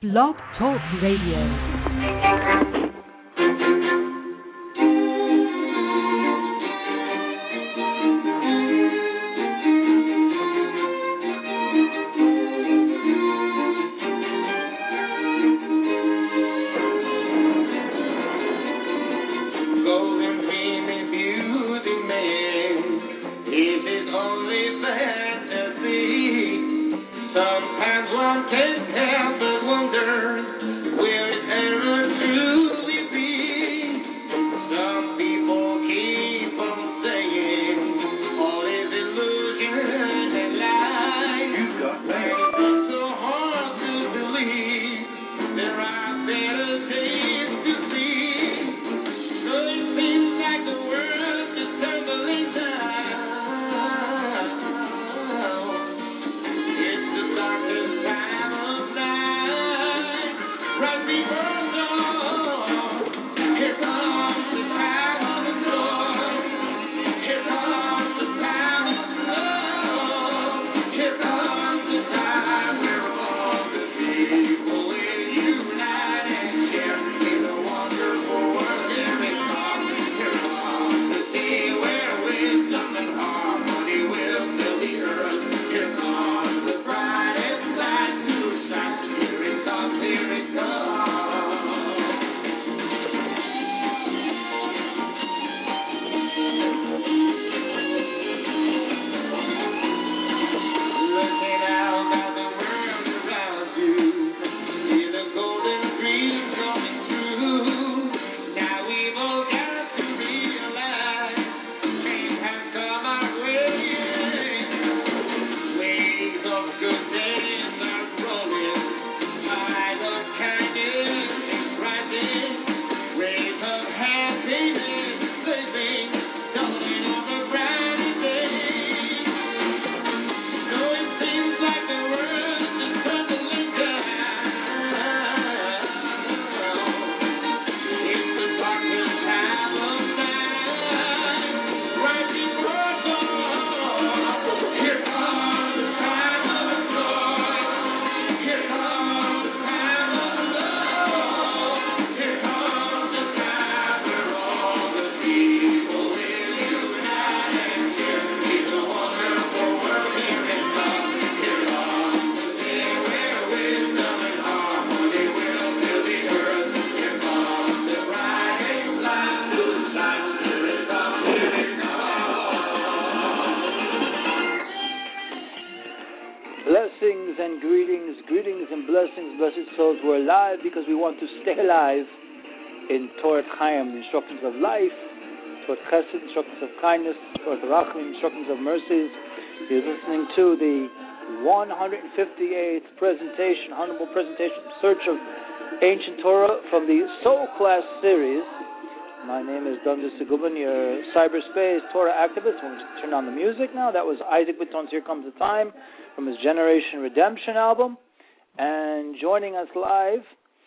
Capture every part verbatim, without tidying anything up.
Blog Talk Radio. Souls, we're alive because we want to stay alive in Torah Chaim, the instructions of life, Torah Chesed, instructions of kindness, Torah Rachim, instructions of mercies. You're listening to the one hundred fifty-eighth presentation, honorable presentation, Search of Ancient Torah from the Soul Class series. My name is Dundas Seguban, your cyberspace Torah activist. We're going to turn on the music now. That was Isaac Bitton's Here Comes the Time from his Generation Redemption album. And joining us live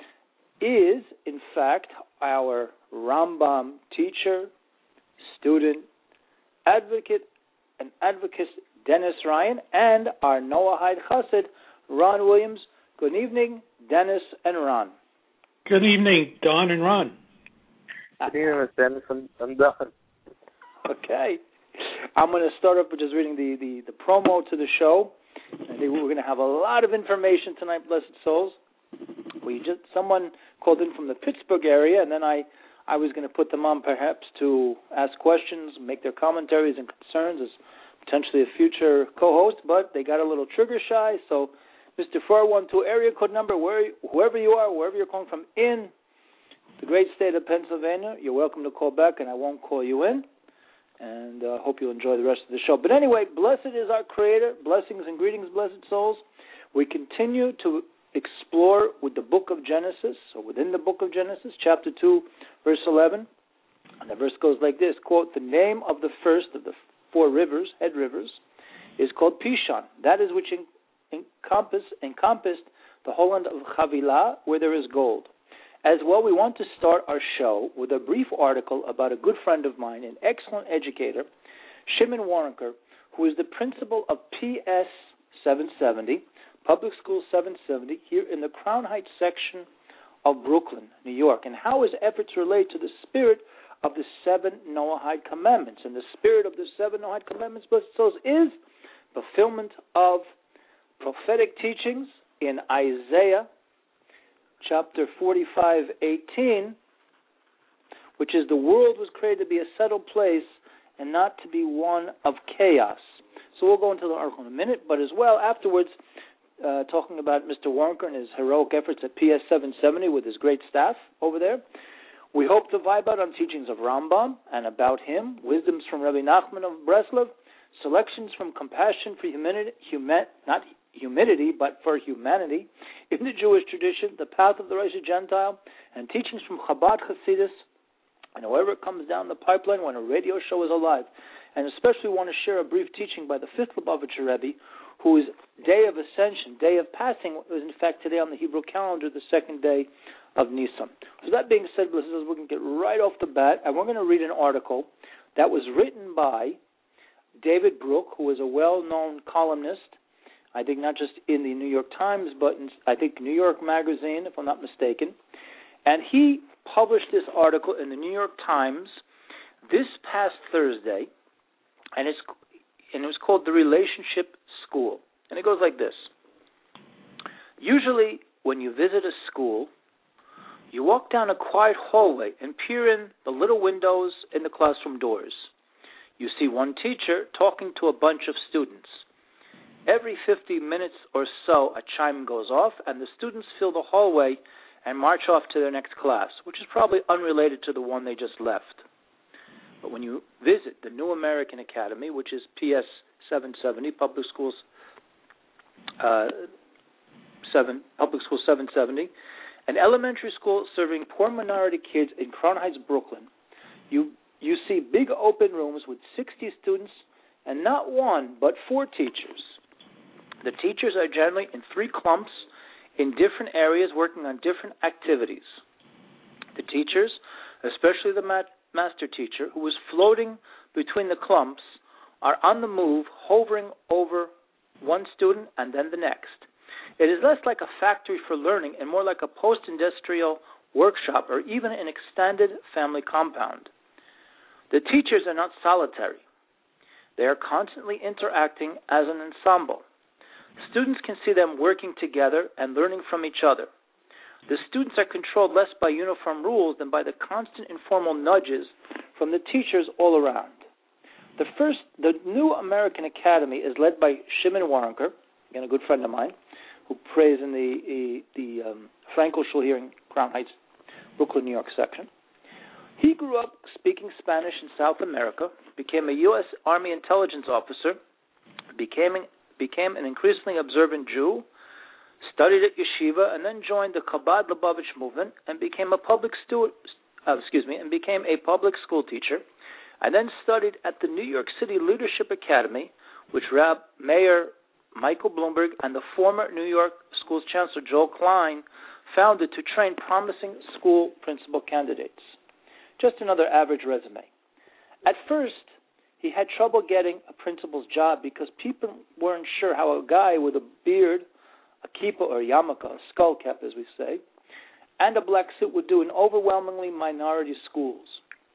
is, in fact, our Rambam teacher, student, advocate, and advocate Dennis Ryan, and our Noahide Chassid, Ron Williams. Good evening, Dennis and Ron. Good evening, Don and Ron. Good evening, Dennis and, and Don. Okay. I'm going to start off with just reading the, the, the promo to the show. I think we're going to have a lot of information tonight, blessed souls. We just someone called in from the Pittsburgh area, and then I, I was going to put them on perhaps to ask questions, make their commentaries and concerns as potentially a future co-host, but they got a little trigger shy. So, Mister four one two area code number, where, whoever you are, wherever you're calling from in the great state of Pennsylvania, you're welcome to call back, and I won't call you in. And I uh, hope you enjoy the rest of the show. But anyway, blessed is our Creator. Blessings and greetings, blessed souls. We continue to explore with the book of Genesis, or within the book of Genesis, chapter two, verse eleven. And the verse goes like this, quote, the name of the first of the four rivers, head rivers, is called Pishon. That is which en- encompass, encompassed the whole land of Havilah, where there is gold. As well, we want to start our show with a brief article about a good friend of mine, an excellent educator, Shimon Waronker, who is the principal of P S seven seventy, Public School seven seventy, here in the Crown Heights section of Brooklyn, New York. And how his efforts relate to the spirit of the seven Noahide commandments. And the spirit of the seven Noahide commandments, blessed souls, is fulfillment of prophetic teachings in Isaiah chapter forty-five, eighteen, which is the world was created to be a settled place and not to be one of chaos. So we'll go into the article in a minute, but as well afterwards, uh, talking about Mister Warnker and his heroic efforts at P S seven seventy with his great staff over there. We hope to vibe out on teachings of Rambam and about him, wisdoms from Rabbi Nachman of Breslov, selections from Compassion for Humanity, human, not humidity, but for humanity, in the Jewish tradition, the path of the righteous Gentile, and teachings from Chabad Hasidus, and however it comes down the pipeline when a radio show is alive. And especially want to share a brief teaching by the fifth Lubavitcher Rebbe, whose day of ascension, day of passing, was in fact today on the Hebrew calendar, the second day of Nisan. So that being said, we're going to get right off the bat, and we're going to read an article that was written by David Brook, who is a well-known columnist, I think not just in the New York Times, but in, I think, New York Magazine, if I'm not mistaken. And he published this article in the New York Times this past Thursday, and, it's, and it was called The Relationship School. And it goes like this. Usually, when you visit a school, you walk down a quiet hallway and peer in the little windows in the classroom doors. You see one teacher talking to a bunch of students. Every fifty minutes or so, a chime goes off, and the students fill the hallway and march off to their next class, which is probably unrelated to the one they just left. But when you visit the New American Academy, which is P S seven seventy, Public Schools uh, seven, Public School seven seventy, an elementary school serving poor minority kids in Crown Heights, Brooklyn, you you see big open rooms with sixty students and not one but four teachers. The teachers are generally in three clumps in different areas working on different activities. The teachers, especially the mat- master teacher, who is floating between the clumps, are on the move, hovering over one student and then the next. It is less like a factory for learning and more like a post-industrial workshop or even an extended family compound. The teachers are not solitary. They are constantly interacting as an ensemble. Students can see them working together and learning from each other. The students are controlled less by uniform rules than by the constant informal nudges from the teachers all around. The first, the New American Academy is led by Shimon Waronker, again a good friend of mine, who prays in the the, the um, Frankel Shul here in Crown Heights, Brooklyn, New York section. He grew up speaking Spanish in South America, became a U S Army intelligence officer, became became an increasingly observant Jew, studied at yeshiva, and then joined the Chabad Lubavitch movement and became a public stu- uh, excuse me, and became a public school teacher. I then studied at the New York City Leadership Academy, which Rab Mayor Michael Bloomberg and the former New York Schools Chancellor Joel Klein founded to train promising school principal candidates. Just another average resume. At first, he had trouble getting a principal's job because people weren't sure how a guy with a beard, a kippah or yarmulke, a skull cap as we say, and a black suit would do in overwhelmingly minority schools.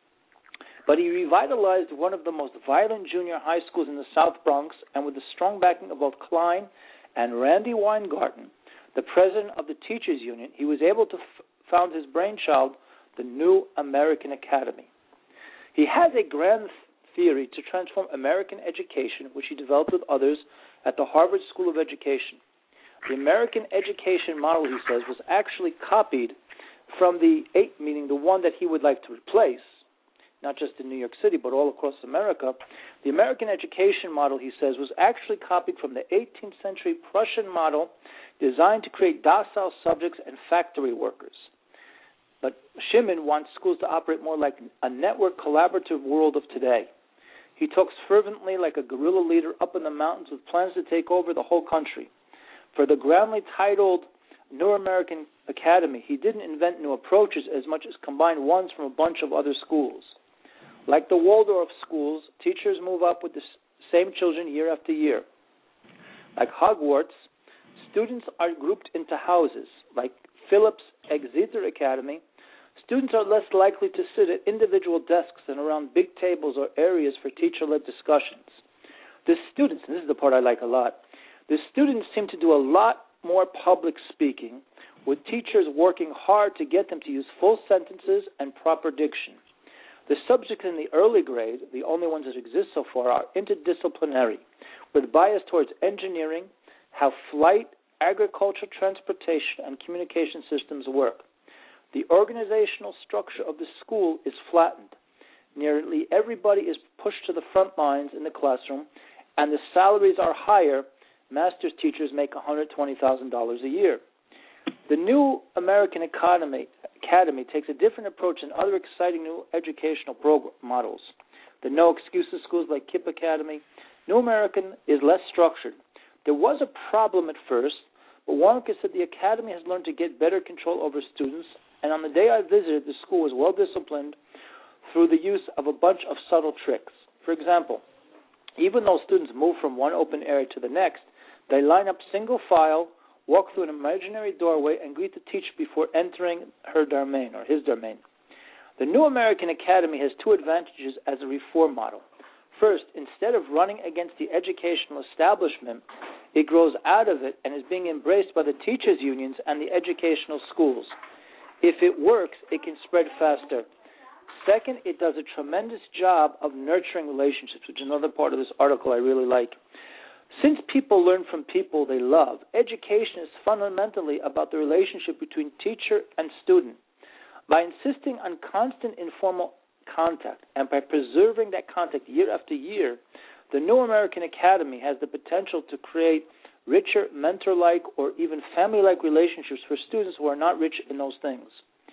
But he revitalized one of the most violent junior high schools in the South Bronx, and with the strong backing of both Klein and Randy Weingarten, the president of the Teachers Union, he was able to f- found his brainchild, the New American Academy. He has a grand theory to transform American education, which he developed with others at the Harvard School of Education. The American education model, he says, was actually copied from the eight, meaning the one that he would like to replace, not just in New York City, but all across America. The American education model, he says, was actually copied from the eighteenth century Prussian model designed to create docile subjects and factory workers. But Shimon wants schools to operate more like a network collaborative world of today. He talks fervently like a guerrilla leader up in the mountains with plans to take over the whole country. For the grandly titled New American Academy, he didn't invent new approaches as much as combine ones from a bunch of other schools. Like the Waldorf schools, teachers move up with the same children year after year. Like Hogwarts, students are grouped into houses, like Phillips Exeter Academy, students are less likely to sit at individual desks and around big tables or areas for teacher-led discussions. The students, and this is the part I like a lot, the students seem to do a lot more public speaking, with teachers working hard to get them to use full sentences and proper diction. The subjects in the early grade, the only ones that exist so far, are interdisciplinary, with bias towards engineering, how flight, agriculture, transportation, and communication systems work. The organizational structure of the school is flattened. Nearly everybody is pushed to the front lines in the classroom, and the salaries are higher. Master's teachers make one hundred twenty thousand dollars a year. The new American Academy, Academy takes a different approach than other exciting new educational program models. The no excuses schools like KIPP Academy. New American is less structured. There was a problem at first, but Warnke said the academy has learned to get better control over students, and on the day I visited, the school was well disciplined through the use of a bunch of subtle tricks. For example, even though students move from one open area to the next, they line up single file, walk through an imaginary doorway, and greet the teacher before entering her domain or his domain. The New American Academy has two advantages as a reform model. First, instead of running against the educational establishment, it grows out of it and is being embraced by the teachers' unions and the educational schools. If it works, it can spread faster. Second, it does a tremendous job of nurturing relationships, which is another part of this article I really like. Since people learn from people they love, education is fundamentally about the relationship between teacher and student. By insisting on constant informal contact and by preserving that contact year after year, the New American Academy has the potential to create richer, mentor-like, or even family-like relationships for students who are not rich in those things.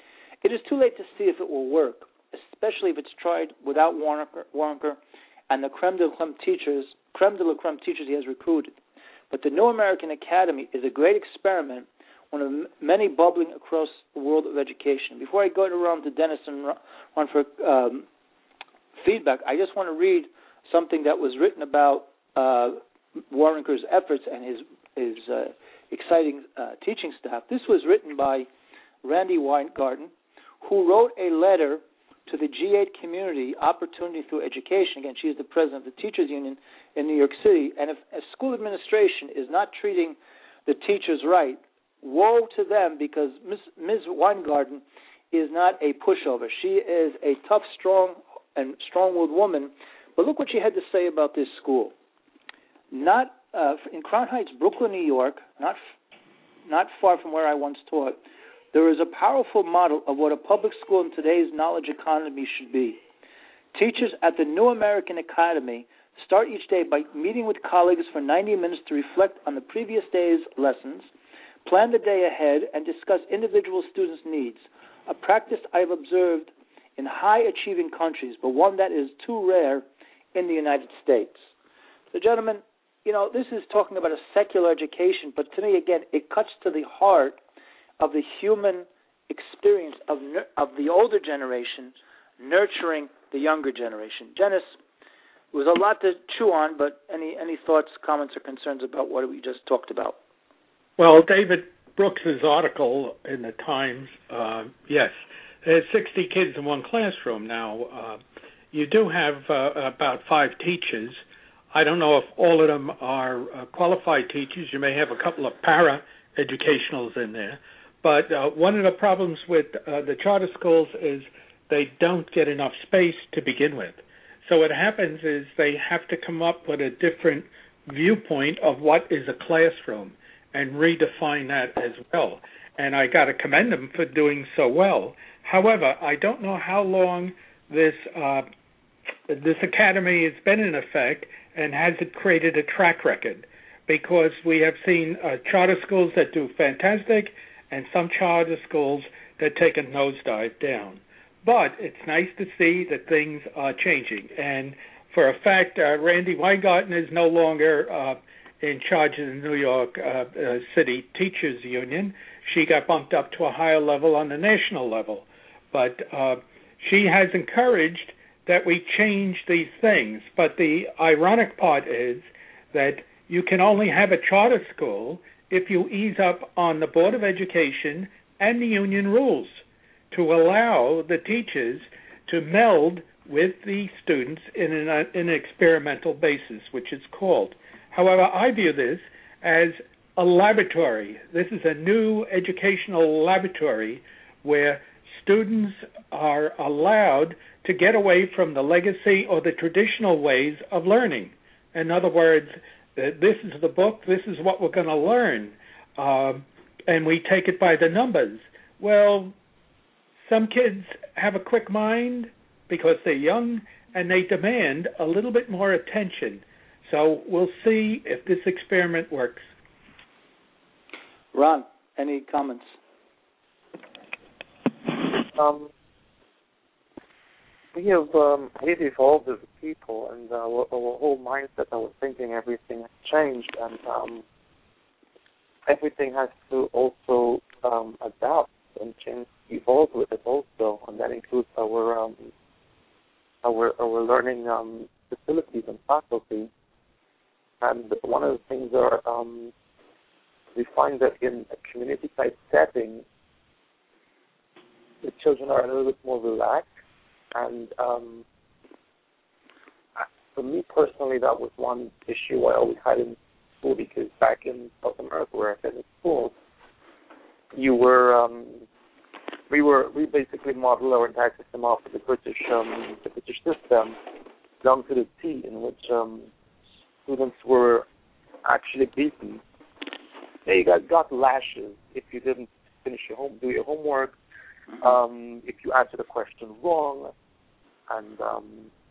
It is too late to see if it will work, especially if it's tried without Warnke, Warnke and the creme de la creme teachers, creme de la creme teachers he has recruited. But the New American Academy is a great experiment, one of many bubbling across the world of education. Before I go around to Dennis and Ron for um, feedback, I just want to read something that was written about uh, Warnke's efforts and his his uh, exciting uh, teaching staff. This was written by Randy Weingarten, who wrote a letter to the G eight community, Opportunity Through Education. Again, she is the president of the Teachers Union in New York City. And if a school administration is not treating the teachers right, woe to them, because Miz Miz Weingarten is not a pushover. She is a tough, strong, and strong-willed woman. But look what she had to say about this school. Not uh, in Crown Heights, Brooklyn, New York, not not far from where I once taught, there is a powerful model of what a public school in today's knowledge economy should be. Teachers at the New American Academy start each day by meeting with colleagues for ninety minutes to reflect on the previous day's lessons, plan the day ahead, and discuss individual students' needs, a practice I have observed in high-achieving countries, but one that is too rare in the United States. So, gentlemen, you know, this is talking about a secular education, but to me, again, it cuts to the heart of the human experience of of the older generation nurturing the younger generation. Dennis, it was a lot to chew on, but any, any thoughts, comments, or concerns about what we just talked about? Well, David Brooks's article in the Times, uh, yes, there's sixty kids in one classroom now. Uh, you do have uh, about five teachers. I don't know if all of them are uh, qualified teachers. You may have a couple of para-educationals in there. But uh, one of the problems with uh, the charter schools is they don't get enough space to begin with. So what happens is they have to come up with a different viewpoint of what is a classroom and redefine that as well. And I got to commend them for doing so well. However, I don't know how long this uh, this academy has been in effect, and has it created a track record? Because we have seen uh, charter schools that do fantastic and some charter schools that take a nosedive down. But it's nice to see that things are changing. And for a fact, uh, Randy Weingarten is no longer uh, in charge of the New York uh, uh, City Teachers Union. She got bumped up to a higher level on the national level. But uh, she has encouraged that we change these things. But the ironic part is that you can only have a charter school if you ease up on the Board of Education and the union rules to allow the teachers to meld with the students in an, uh, in an experimental basis, which is called. However, I view this as a laboratory. This is a new educational laboratory where students are allowed to get away from the legacy or the traditional ways of learning. In other words, this is the book, this is what we're going to learn, um, and we take it by the numbers. Well, some kids have a quick mind because they're young, and they demand a little bit more attention. So we'll see if this experiment works. Ron, any comments? Um, we have um, we've evolved as a people, and uh, our, our whole mindset, our thinking, everything has changed, and um, everything has to also um, adapt and change, evolve with it also, and that includes our um, our our learning um, facilities and faculty. And one of the things are um, we find that in a community-type setting, the children are a little bit more relaxed. And um, for me personally, that was one issue I always had in school, because back in South America, where I attended school, you were um, we were we basically modeled our entire system off of the British um, the British system down to the T, in which um, students were actually beaten. They got, got lashes if you didn't finish your home, do your homework, um, if you answered a question wrong, and um,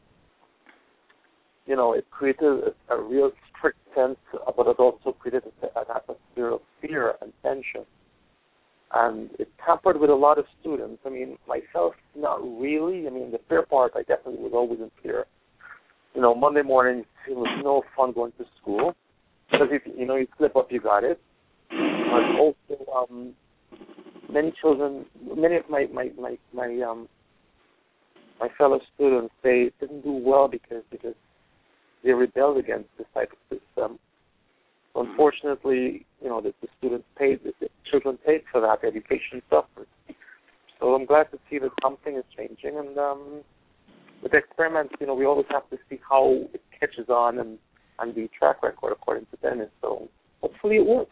you know, it created a, a real strict sense, but it also created an atmosphere of fear and tension, and it tampered with a lot of students. I mean, myself, not really. I mean, the fear part, I definitely was always in fear. You know, Monday morning, it was no fun going to school, because if you know you slip up, you got it. But also, um, many children, many of my my my my um my fellow students, they didn't do well because because they rebelled against this type of system. So unfortunately, you know, the, the students paid, the, the children paid for that. Education suffered. So I'm glad to see that something is changing, and um, with experiments, you know, we always have to see how it catches on and and the track record according to Dennis. So hopefully it works.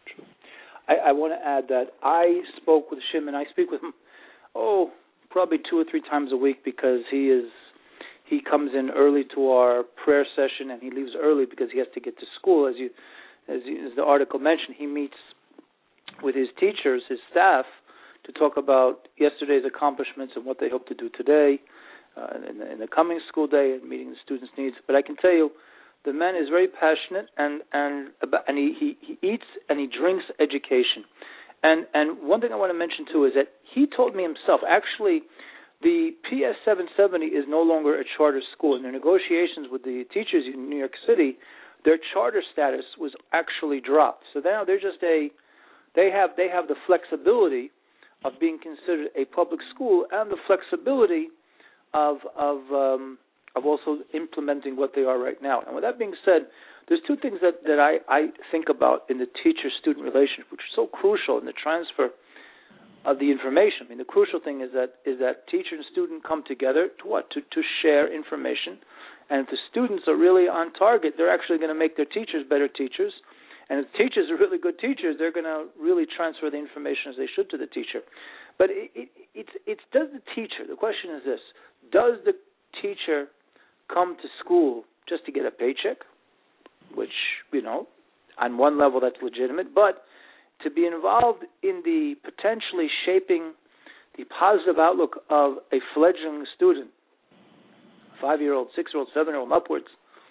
I, I want to add that I spoke with Shimon. I speak with him, oh, probably two or three times a week, because he is he comes in early to our prayer session, and he leaves early because he has to get to school. As you, as, you, as the article mentioned, he meets with his teachers, his staff, to talk about yesterday's accomplishments and what they hope to do today, uh, in, the, in the coming school day, and meeting the students' needs. But I can tell you, the man is very passionate, and and about, and he, he, he eats and he drinks education. And and one thing I want to mention too is that he told me himself, actually, the P S seven seventy is no longer a charter school. In their negotiations with the teachers in New York City, their charter status was actually dropped. So now they're just a they have they have the flexibility of being considered a public school, and the flexibility of of um, of also implementing what they are right now. And with that being said, there's two things that, that I, I think about in the teacher-student relationship, which is so crucial in the transfer of the information. I mean, the crucial thing is that is that teacher and student come together to what? To, to share information. And if the students are really on target, they're actually going to make their teachers better teachers. And if teachers are really good teachers, they're going to really transfer the information as they should to the teacher. But it, it, it's, it's does the teacher, the question is this, does the teacher come to school just to get a paycheck, which, you know, on one level that's legitimate, but to be involved in the potentially shaping the positive outlook of a fledgling student, five-year-old, six-year-old, seven-year-old, upwards,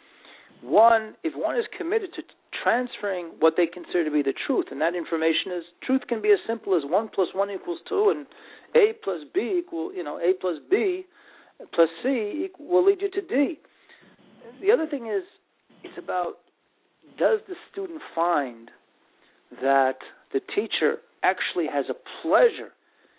one, if one is committed to transferring what they consider to be the truth, and that information is, truth can be as simple as one plus one equals two, and A plus B equal, you know, A plus B plus C will lead you to D. The other thing is, it's about, does the student find that the teacher actually has a pleasure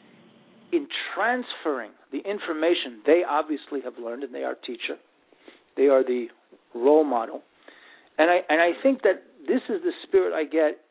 in transferring the information they obviously have learned, and they are teacher, they are the role model. And I and I think that this is the spirit I get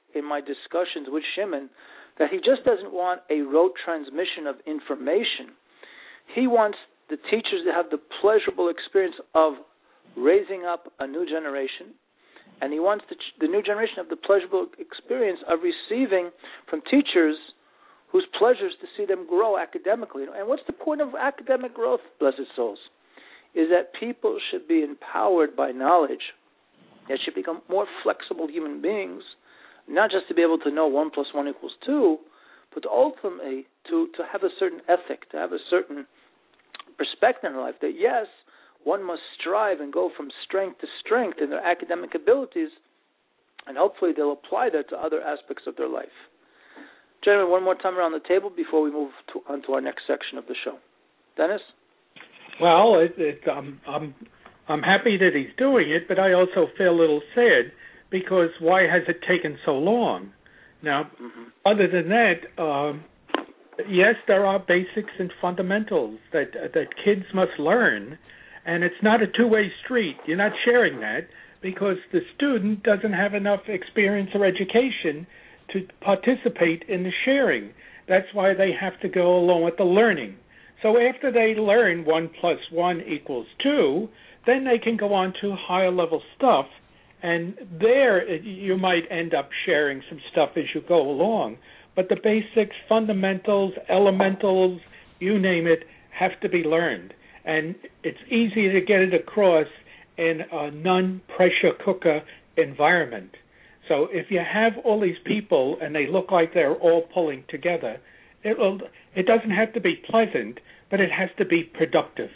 in my discussions with Shimon that he just doesn't want a rote transmission of information. He wants the teachers to have the pleasurable experience of raising up a new generation, and he wants the, the new generation to have the pleasurable experience of receiving from teachers whose pleasure is to see them grow academically. And what's the point of academic growth, blessed souls? Is that people should be empowered by knowledge. They should become more flexible human beings, not just to be able to know one plus one equals two, but ultimately to, to have a certain ethic, to have a certain perspective in life that, yes, one must strive and go from strength to strength in their academic abilities, and hopefully they'll apply that to other aspects of their life. Gentlemen, one more time around the table before we move to, on to our next section of the show. Dennis? Well, it, it, um, I'm I'm happy that he's doing it, but I also feel a little sad because why has it taken so long? Now, mm-hmm. other than that, um, yes, there are basics and fundamentals that that kids must learn, and it's not a two-way street. You're not sharing that because the student doesn't have enough experience or education to participate in the sharing. That's why they have to go along with the learning. So after they learn one plus one equals two, then they can go on to higher level stuff, and there you might end up sharing some stuff as you go along. But the basics, fundamentals, elementals, you name it, have to be learned. And it's easy to get it across in a non-pressure cooker environment. So if you have all these people and they look like they're all pulling together, it'll, it doesn't have to be pleasant, but it has to be productive.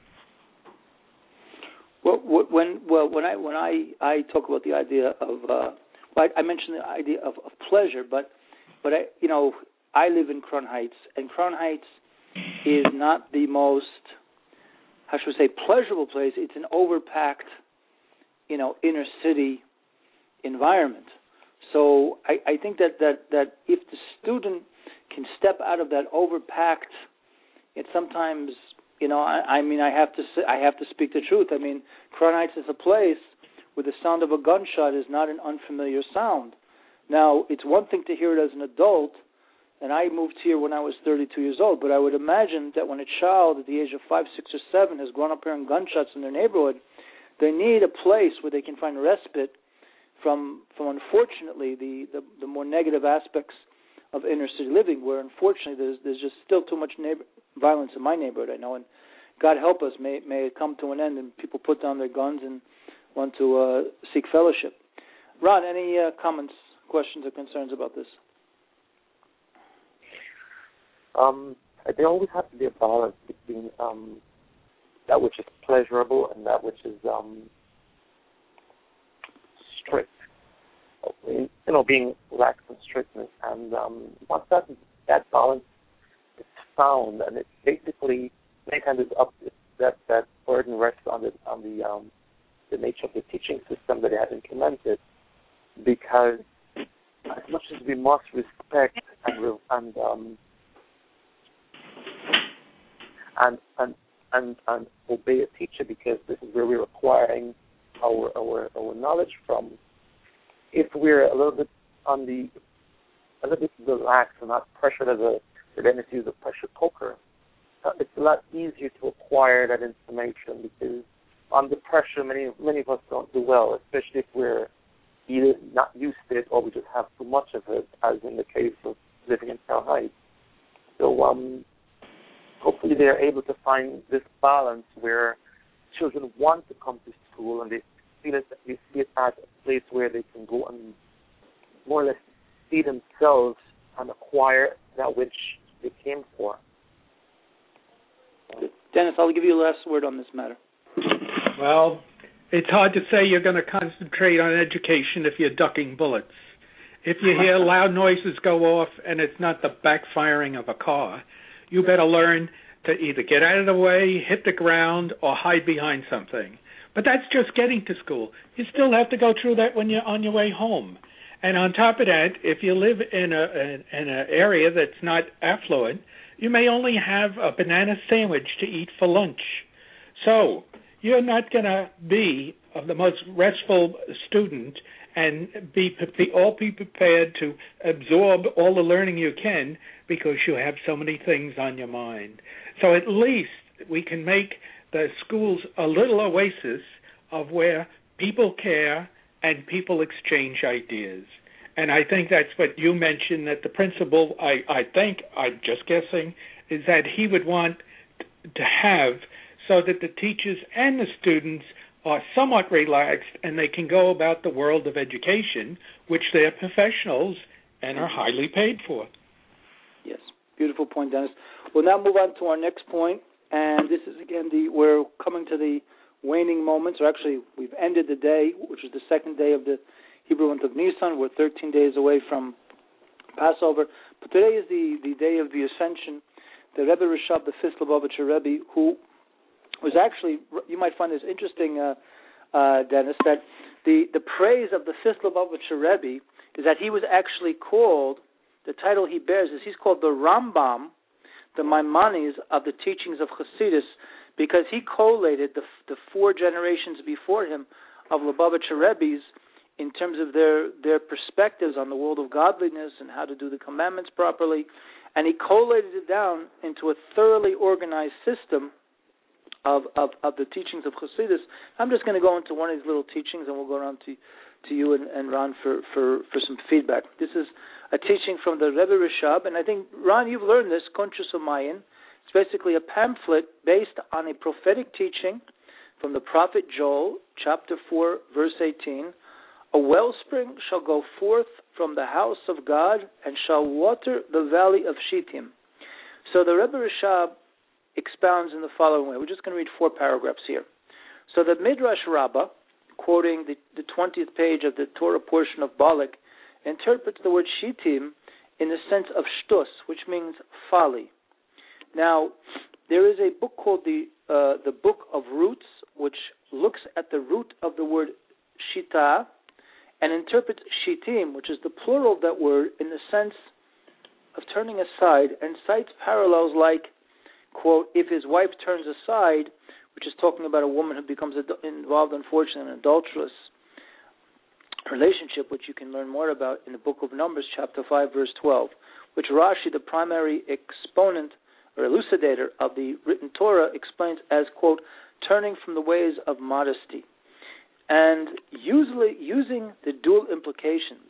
Well, when well when I when I, I talk about the idea of uh, well, I, I mentioned the idea of, of pleasure, but but I you know I live in Crown Heights, and Crown Heights is not the most, how should we say, pleasurable place. It's an overpacked, you know, inner city environment. So I, I think that, that, that if the student can step out of that overpacked, it sometimes, you know, I, I mean, I have to say, I have to speak the truth. I mean, Crown Heights is a place where the sound of a gunshot is not an unfamiliar sound. Now, it's one thing to hear it as an adult, and I moved here when I was thirty-two years old, but I would imagine that when a child at the age of five, six, or seven has grown up hearing gunshots in their neighborhood, they need a place where they can find respite from, from unfortunately, the, the, the more negative aspects of inner city living, where unfortunately there's there's just still too much neighbor, violence in my neighborhood, I know, and God help us, may may it come to an end and people put down their guns and want to uh, seek fellowship. Ron, any uh, comments, questions, or concerns about this? Um, there always has to be a balance between um, that which is pleasurable and that which is um, strict. You know, being lax and strictness, and um, once that that balance is found, and it basically many times it's up that that burden rests on the on the um, the nature of the teaching system that they have implemented, because as much as we must respect and and um, and, and and and obey a teacher, because this is where we're acquiring our our, our knowledge from. If we're a little bit on the a little bit relaxed and not pressured as a then it's use a pressure cooker, it's a lot easier to acquire that information, because under pressure many many of us don't do well, especially if we're either not used to it or we just have too much of it, as in the case of living in Crown Heights. So um, hopefully they're able to find this balance where children want to come to school and they feel it, they see it as a place where they can go and more or less see themselves and acquire that which they came for. Dennis, I'll give you the last word on this matter. Well, it's hard to say you're going to concentrate on education if you're ducking bullets. If you hear loud noises go off and it's not the backfiring of a car, you better learn to either get out of the way, hit the ground, or hide behind something. But that's just getting to school. You still have to go through that when you're on your way home. And on top of that, if you live in a in an area that's not affluent, you may only have a banana sandwich to eat for lunch. So you're not going to be the most restful student and be, be all be prepared to absorb all the learning you can because you have so many things on your mind. So at least we can make the schools a little oasis of where people care and people exchange ideas. And I think that's what you mentioned, that the principal, I, I think, I'm just guessing, is that he would want to have so that the teachers and the students are somewhat relaxed and they can go about the world of education, which they're professionals and are highly paid for. Yes, beautiful point, Dennis. We'll now move on to our next point, and this is, again, the we're coming to the waning moments, or actually we've ended the day, which is the second day of the Hebrew month of Nisan. We're thirteen days away from Passover, but today is the, the day of the Ascension. The Rebbe Rashab, the fifth Lubavitcher Rebbe, who was actually, you might find this interesting, uh, uh, Dennis, that the, the praise of the fifth Lubavitcher Rebbe is that he was actually called, the title he bears is he's called the Rambam, the Maimonides of the teachings of Chassidus, because he collated the, the four generations before him of Lubavitcher Rebbes in terms of their, their perspectives on the world of godliness and how to do the commandments properly, and he collated it down into a thoroughly organized system of, of, of the teachings of Chassidus. I'm just going to go into one of these little teachings, and we'll go around to, to you and, and Ron for, for, for some feedback. This is a teaching from the Rebbe Rashab, and I think, Ron, you've learned this, Konchus Umayin. It's basically a pamphlet based on a prophetic teaching from the prophet Joel, chapter four, verse eighteen. A wellspring shall go forth from the house of God and shall water the valley of Shittim. So the Rebbe Rashab expounds in the following way. We're just going to read four paragraphs here. So the Midrash Rabbah, quoting the, the twentieth page of the Torah portion of Balak, interprets the word Shittim in the sense of shtus, which means folly. Now, there is a book called the uh, the Book of Roots, which looks at the root of the word shita and interprets shittim, which is the plural of that word, in the sense of turning aside, and cites parallels like, quote, if his wife turns aside, which is talking about a woman who becomes ad- involved, unfortunately, in an adulterous relationship, which you can learn more about in the book of Numbers, chapter five, verse twelve, which Rashi, the primary exponent or elucidator of the written Torah, explains as, quote, turning from the ways of modesty. And usually using the dual implications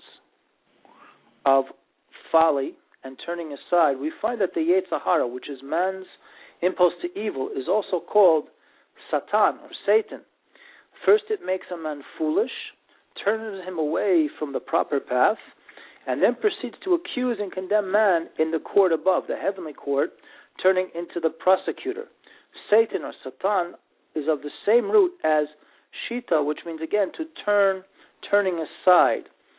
of folly and turning aside, we find that the Yetzer Hara, which is man's impulse to evil, is also called Satan or Satan. First it makes a man foolish, turns him away from the proper path, and then proceeds to accuse and condemn man in the court above, the heavenly court, turning into the prosecutor. Satan or Satan is of the same root as Shita, which means, again, to turn, turning aside.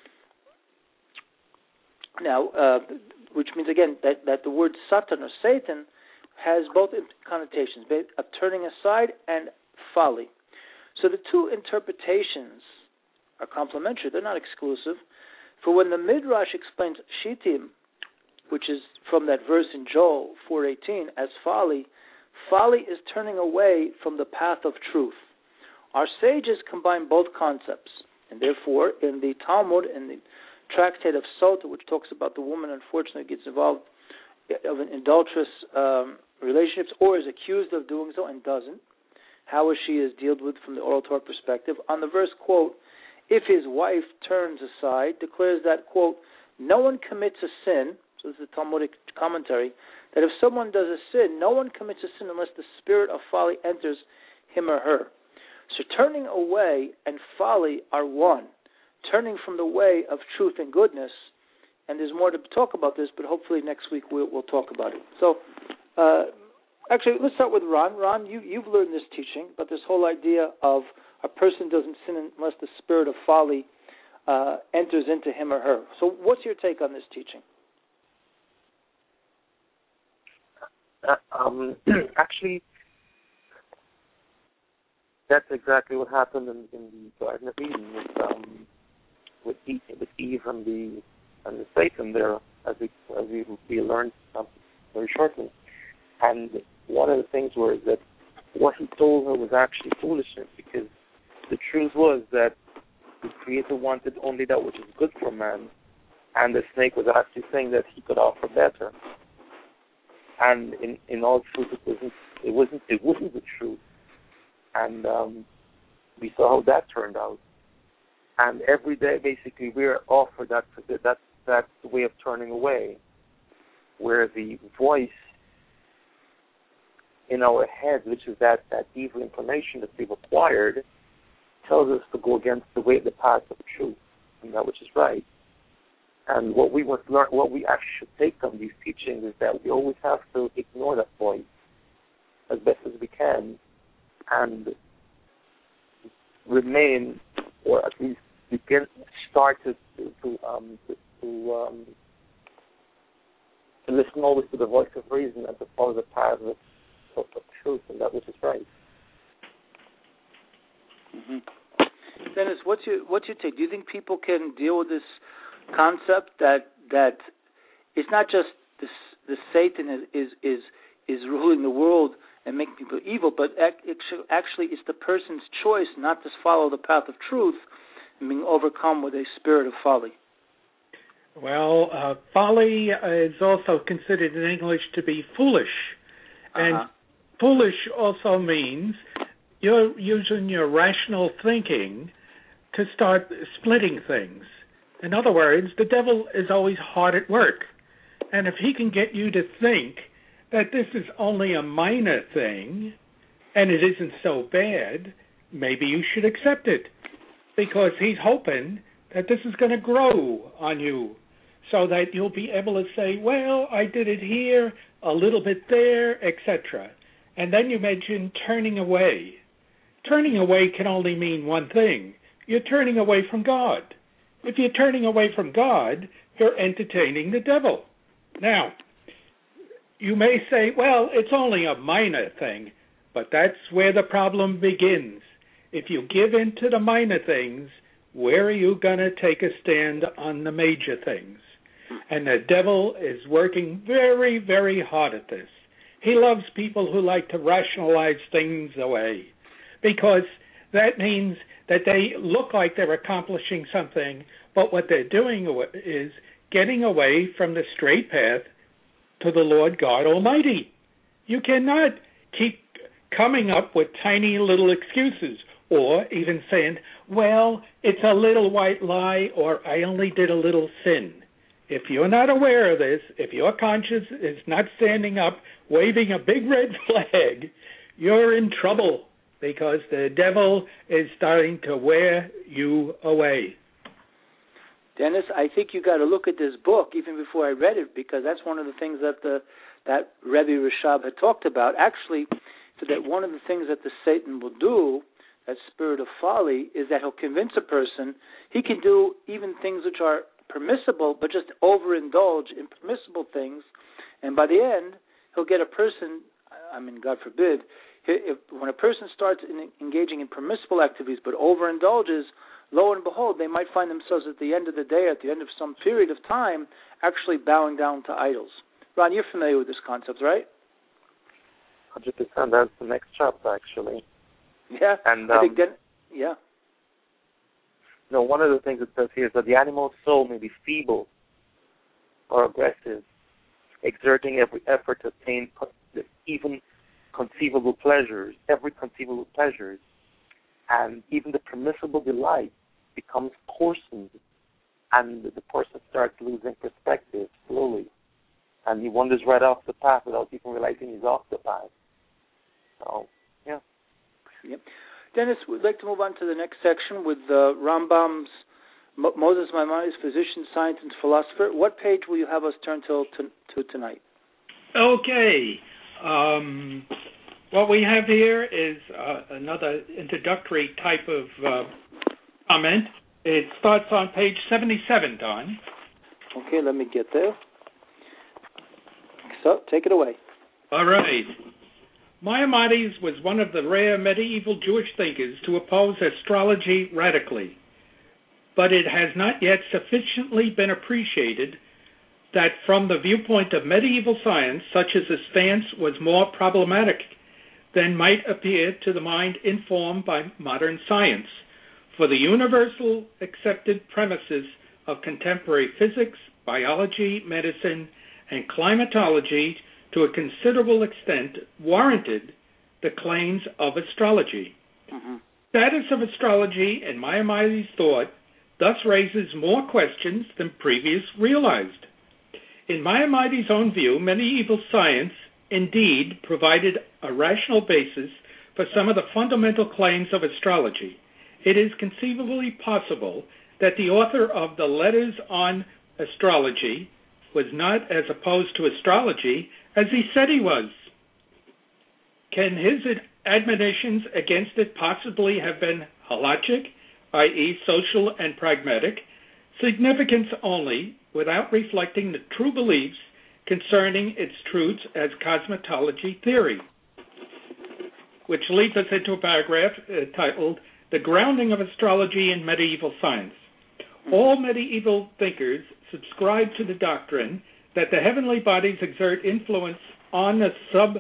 Now, uh, which means, again, that, that the word Satan or Satan has both connotations, of turning aside and folly. So the two interpretations are complementary. They're not exclusive. For when the Midrash explains Shittim, which is from that verse in Joel four eighteen, as folly, folly is turning away from the path of truth. Our sages combine both concepts, and therefore, in the Talmud, in the tractate of Sota, which talks about the woman unfortunately gets involved of an adulterous um, relationships or is accused of doing so and doesn't, how is she is dealt with from the oral Torah perspective. On the verse, quote, if his wife turns aside, declares that, quote, no one commits a sin, so this is a Talmudic commentary, that if someone does a sin, no one commits a sin unless the spirit of folly enters him or her. So turning away and folly are one, turning from the way of truth and goodness, and there's more to talk about this, but hopefully next week we'll, we'll talk about it. So, uh, actually, let's start with Ron. Ron, you, you've learned this teaching, but this whole idea of a person doesn't sin unless the spirit of folly uh, enters into him or her. So what's your take on this teaching? Uh, um, actually, that's exactly what happened in, in the Garden of Eden with um, with Eve, with Eve and the and the Satan there, as we as we, we learned um, very shortly. And one of the things was that what he told her was actually foolishness, because the truth was that The Creator wanted only that which is good for man, and the snake was actually saying that he could offer better. And in, in all truth, it wasn't it wasn't it wasn't the truth. And um, we saw how that turned out. And every day, basically, we're offered that that that's the way of turning away, where the voice in our head, which is that, that evil inclination that we've acquired, tells us to go against the way, the path of truth, and that which is right. And what we must learn, what we actually should take from these teachings is that we always have to ignore that voice as best as we can, and remain, or at least begin, start to to um, to, to, um, to listen always to the voice of reason and to follow the path of, of, of truth and that which is right. Mm-hmm. Dennis, what's your what's your take? Do you think people can deal with this concept that that it's not just this, the Satan is, is is is ruling the world and making people evil, but actually it's the person's choice not to follow the path of truth and being overcome with a spirit of folly? Well, uh, folly is also considered in English to be foolish. And uh-huh. foolish also means you're using your rational thinking to start splitting things. In other words, the devil is always hard at work. And if he can get you to think that this is only a minor thing and it isn't so bad, maybe you should accept it, because he's hoping that this is going to grow on you so that you'll be able to say, well, I did it here, a little bit there, et cetera. And then you mentioned turning away. Turning away can only mean one thing. You're turning away from God. If you're turning away from God, you're entertaining the devil. Now, you may say, well, it's only a minor thing, but that's where the problem begins. If you give in to the minor things, where are you going to take a stand on the major things? And the devil is working very, very hard at this. He loves people who like to rationalize things away, because that means that they look like they're accomplishing something, but what they're doing is getting away from the straight path to the Lord God Almighty. You cannot keep coming up with tiny little excuses, or even saying, well, it's a little white lie, or I only did a little sin. If you're not aware of this, if your conscience is not standing up, waving a big red flag, you're in trouble, because the devil is starting to wear you away. Dennis, I think you got to look at this book even before I read it, because that's one of the things that the that Rebbe Rashab had talked about. Actually, so that one of the things that the Satan will do, that spirit of folly, is that he'll convince a person he can do even things which are permissible, but just overindulge in permissible things, and by the end, he'll get a person, I mean, God forbid, if, when a person starts in engaging in permissible activities but overindulges, lo and behold, they might find themselves at the end of the day, at the end of some period of time, actually bowing down to idols. Ron, you're familiar with this concept, right? one hundred percent. That's the next chapter, actually. Yeah. And, I um, think then, yeah. You know, one of the things it says here is that the animal soul may be feeble or aggressive, exerting every effort to attain even conceivable pleasures, every conceivable pleasures, and even the permissible delight becomes coarsened, and the person starts losing perspective slowly, and he wanders right off the path without even realizing he's off the path. So, yeah. Yep. Dennis, we'd like to move on to the next section with uh, Rambam's Mo- Moses Maimonides, physician, scientist, and philosopher. What page will you have us turn to, to, to tonight? Okay. Um, what we have here is uh, another introductory type of uh, comment. It starts on page seventy-seven, Don. Okay, let me get there. So, take it away. All right. Maimonides was one of the rare medieval Jewish thinkers to oppose astrology radically, but it has not yet sufficiently been appreciated that from the viewpoint of medieval science, such as his stance was more problematic than might appear to the mind informed by modern science. for the universal accepted premises of contemporary physics, biology, medicine, and climatology to a considerable extent warranted the claims of astrology. Mm-hmm. Status of astrology in Maimonides' thought thus raises more questions than previous realized. In Maimonides' own view, medieval science indeed provided a rational basis for some of the fundamental claims of astrology. It is conceivably possible that the author of the Letters on Astrology was not as opposed to astrology as he said he was. Can his admonitions against it possibly have been halachic, that is social and pragmatic, significance only, without reflecting the true beliefs concerning its truths as cosmology theory? Which leads us into a paragraph uh, titled, The Grounding of Astrology in Medieval Science. All medieval thinkers subscribe to the doctrine that the heavenly bodies exert influence on the sub,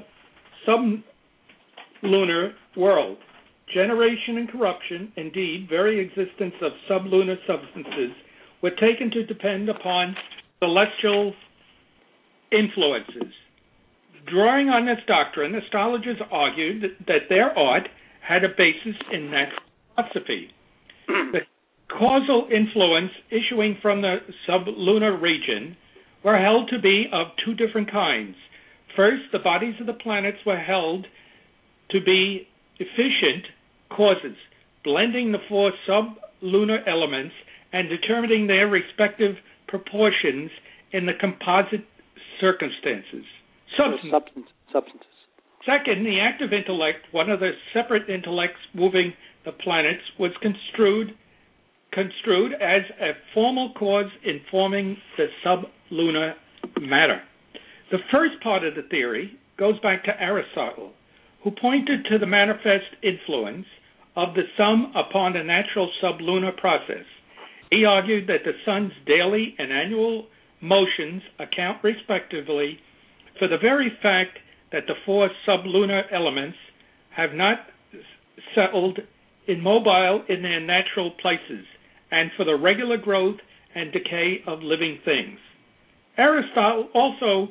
sub-lunar world. Generation and corruption, indeed, very existence of sublunar substances, were taken to depend upon celestial influences. Drawing on this doctrine, astrologers argued that their art had a basis in natural philosophy. The causal influence issuing from the sublunar region were held to be of two different kinds. First, the bodies of the planets were held to be efficient causes, blending the four sublunar elements and determining their respective proportions in the composite circumstances. Substance. Substance, substances. Second, the active intellect, one of the separate intellects moving the planets, was construed construed as a formal cause in forming the sublunar matter. The first part of the theory goes back to Aristotle, who pointed to the manifest influence of the sun upon the natural sublunar process. He argued that the sun's daily and annual motions account respectively for the very fact that the four sublunar elements have not settled immobile in their natural places, and for the regular growth and decay of living things. Aristotle also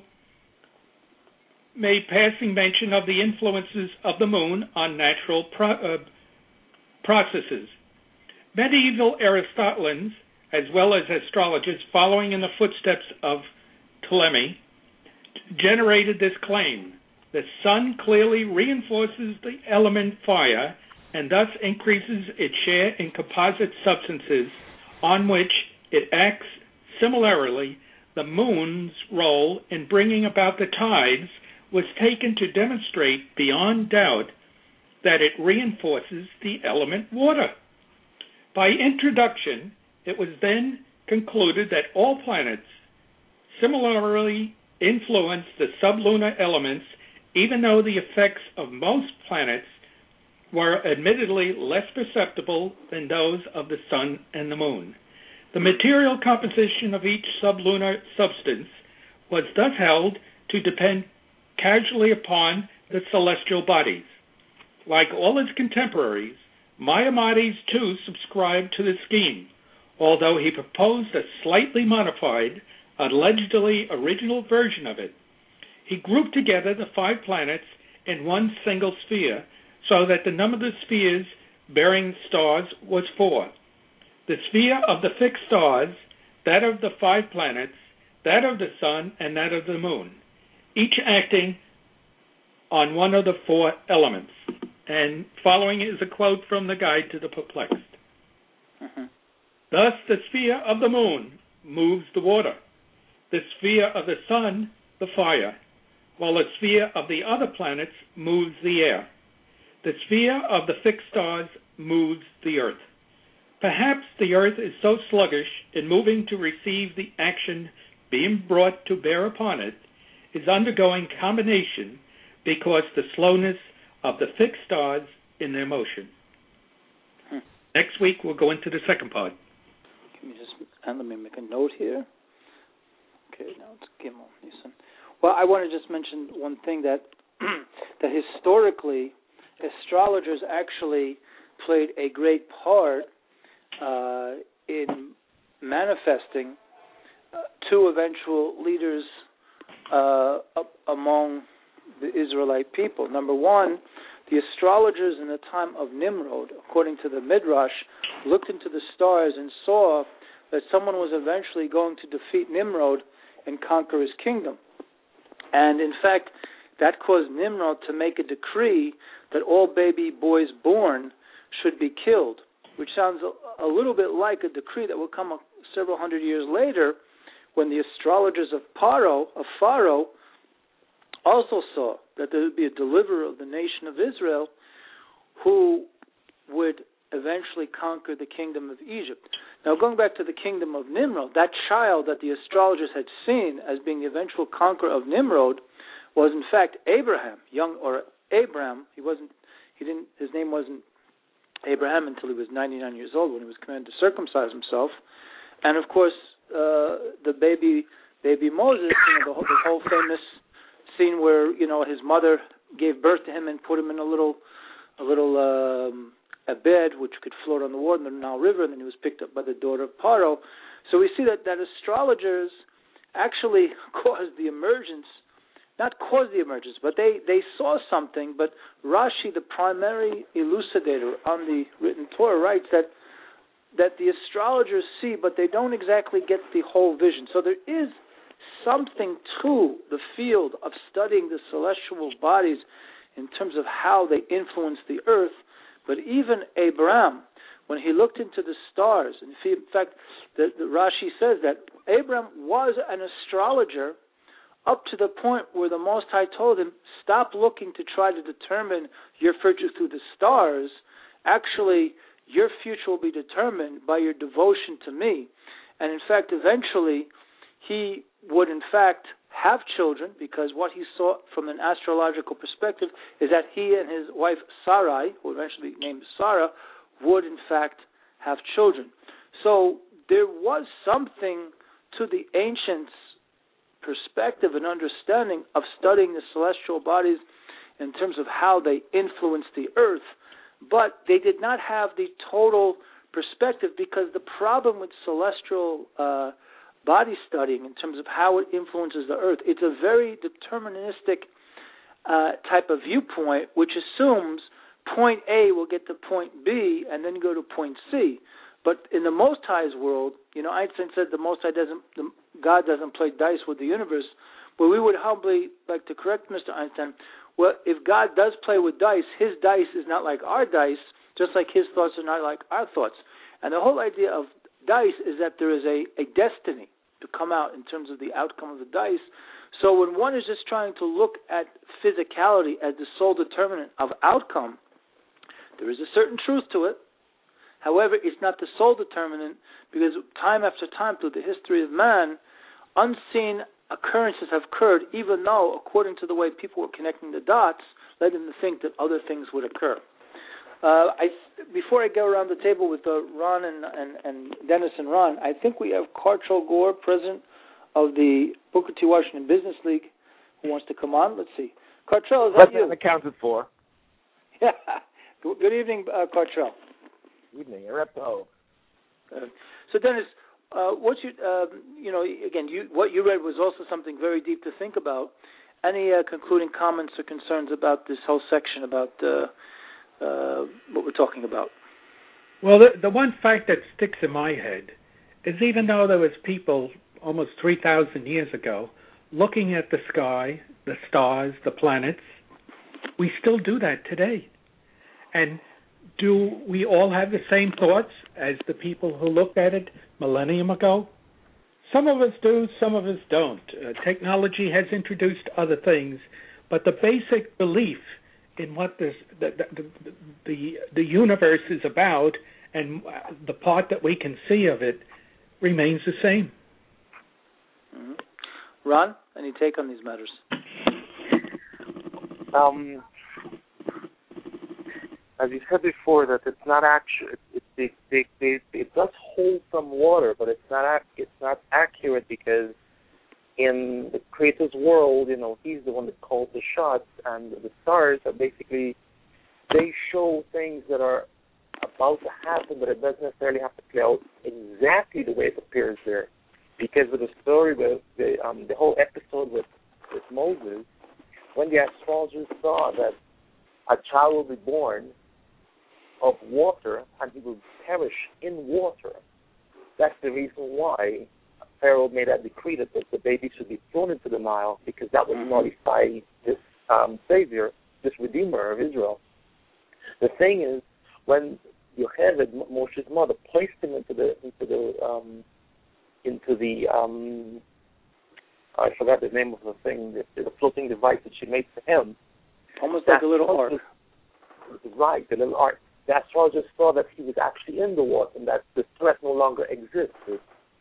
made passing mention of the influences of the moon on natural pro- uh, processes. Medieval Aristotelians, as well as astrologers following in the footsteps of Ptolemy, generated this claim. The sun clearly reinforces the element fire and thus increases its share in composite substances on which it acts. Similarly, the moon's role in bringing about the tides was taken to demonstrate beyond doubt that it reinforces the element water. By introduction, it was then concluded that all planets similarly influence the sublunar elements, even though the effects of most planets were admittedly less perceptible than those of the sun and the moon. The material composition of each sublunar substance was thus held to depend causally upon the celestial bodies. Like all its contemporaries, Maimonides too subscribed to the scheme, although he proposed a slightly modified, allegedly original version of it. He grouped together the five planets in one single sphere, so that the number of the spheres bearing stars was four. The sphere of the fixed stars, that of the five planets, that of the sun, and that of the moon, each acting on one of the four elements. And following is a quote from the Guide to the Perplexed. Mm-hmm. Thus, the sphere of the moon moves the water, the sphere of the sun, the fire, while the sphere of the other planets moves the air. The sphere of the fixed stars moves the earth. Perhaps the earth is so sluggish in moving to receive the action being brought to bear upon it, is undergoing combination because the slowness of the fixed stars in their motion. Hmm. Next week we'll go into the second part. Give me just, and let me make a note here. Okay, now it's Gimel. Listen. Well, I want to just mention one thing, that that historically, astrologers actually played a great part uh, in manifesting uh, two eventual leaders uh, up among the Israelite people. Number one, the astrologers in the time of Nimrod, according to the Midrash, looked into the stars and saw that someone was eventually going to defeat Nimrod and conquer his kingdom. And in fact, that caused Nimrod to make a decree that all baby boys born should be killed, which sounds a, a little bit like a decree that will come a, several hundred years later when the astrologers of Paro, of Pharaoh, also saw that there would be a deliverer of the nation of Israel who would eventually conquer the kingdom of Egypt. Now, going back to the kingdom of Nimrod, that child that the astrologers had seen as being the eventual conqueror of Nimrod was in fact Abraham, young or Abram. He wasn't. He didn't. His name wasn't Abraham until he was ninety-nine years old when he was commanded to circumcise himself. And of course, uh, the baby, baby Moses. You know, the whole, the whole famous scene where you know his mother gave birth to him and put him in a little, a little um, a bed which could float on the water in the Nile River, and then he was picked up by the daughter of Paro. So we see that that astrologers actually caused the emergence. Not caused the emergence, but they, they saw something. But Rashi, the primary elucidator on the written Torah, writes that that the astrologers see, but they don't exactly get the whole vision. So there is something to the field of studying the celestial bodies in terms of how they influence the earth. But even Abraham, when he looked into the stars, and in fact, the, the Rashi says that Abraham was an astrologer up to the point where the Most High told him, stop looking to try to determine your future through the stars. Actually, your future will be determined by your devotion to me. And in fact, eventually, he would in fact have children, because what he saw from an astrological perspective is that he and his wife Sarai, who eventually named Sarah, would in fact have children. So there was something to the ancients' perspective and understanding of studying the celestial bodies in terms of how they influence the earth, but they did not have the total perspective, because the problem with celestial uh, body studying in terms of how it influences the earth, it's a very deterministic uh, type of viewpoint, which assumes point A will get to point B and then go to point C. But in the Most High's world, you know, Einstein said the Most High doesn't, the, God doesn't play dice with the universe. But we would humbly like to correct Mister Einstein. Well, if God does play with dice, his dice is not like our dice, just like his thoughts are not like our thoughts. And the whole idea of dice is that there is a, a destiny to come out in terms of the outcome of the dice. So when one is just trying to look at physicality as the sole determinant of outcome, there is a certain truth to it. However, it's not the sole determinant, because time after time through the history of man, unseen occurrences have occurred, even though, according to the way people were connecting the dots, led them to think that other things would occur. Uh, I, before I go around the table with uh, Ron and, and, and Dennis and Ron, I think we have Cartrell Gore, president of the Booker T. Washington Business League, who wants to come on. Let's see. Cartrell, is that you? Accounted for. Yeah. Good evening, uh, Cartrell. Evening, Erecto. Uh, so, Dennis, uh, what you uh, you know, again, you, what you read was also something very deep to think about. Any uh, concluding comments or concerns about this whole section about uh, uh, what we're talking about? Well, the, the one fact that sticks in my head is, even though there was people almost three thousand years ago looking at the sky, the stars, the planets, we still do that today. And do we all have the same thoughts as the people who looked at it millennium ago? Some of us do, some of us don't. Uh, technology has introduced other things, but the basic belief in what this, the, the, the, the, the universe is about and the part that we can see of it remains the same. Mm-hmm. Ron, any take on these matters? Um... As you said before, that it's not actually, it, it, it, it, it does hold some water, but it's not it's not accurate, because in the Creator's world, you know, he's the one that calls the shots, and the stars are basically, they show things that are about to happen, but it doesn't necessarily have to play out exactly the way it appears there. Because with the story, with the um, the whole episode with, with Moses, when the astrologers saw that a child will be born of water and he will perish in water, that's the reason why Pharaoh made that decree that the baby should be thrown into the Nile, because that would nullify this um, Savior, this Redeemer of Israel. The thing is, when Yocheved, Moshe's mother, placed him into the into the um, into the um, I forgot the name of the thing, the, the floating device that she made for him. Almost like a little ark. Right, the little ark. The astrologers saw that he was actually in the water and that the threat no longer existed.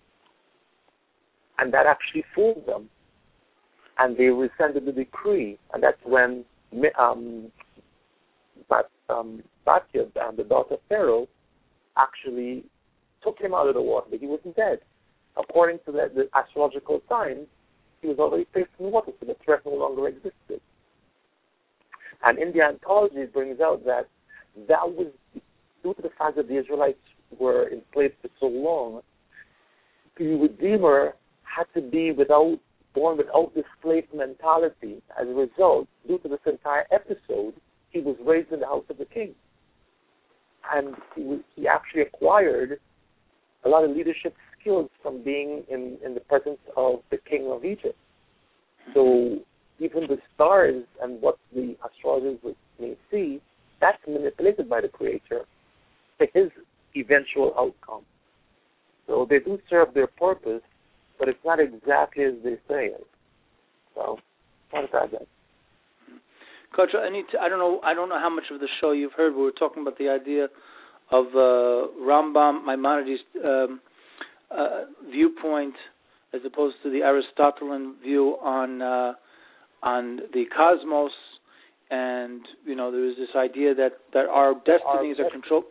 And that actually fooled them. And they rescinded the decree. And that's when um, Bat, um, Batya, and the daughter of Pharaoh, actually took him out of the water, but he wasn't dead. According to the, the astrological signs, he was already placed in the water, so the threat no longer existed. And in the anthology, it brings out that that was due to the fact that the Israelites were enslaved for so long. The Redeemer had to be without, born without this slave mentality. As a result, due to this entire episode, he was raised in the house of the king. And he, was, he actually acquired a lot of leadership skills from being in, in the presence of the king of Egypt. So even the stars and what the astrologers may see, that's manipulated by the Creator to his eventual outcome. So they do serve their purpose, but it's not exactly as they say it. So, I want to add that. Coach, I need to, I don't know. I don't know how much of the show you've heard. We were talking about the idea of uh, Rambam Maimonides' um, uh, viewpoint, as opposed to the Aristotelian view on uh, on the cosmos, and you know there is this idea that, that our destinies our are controlled.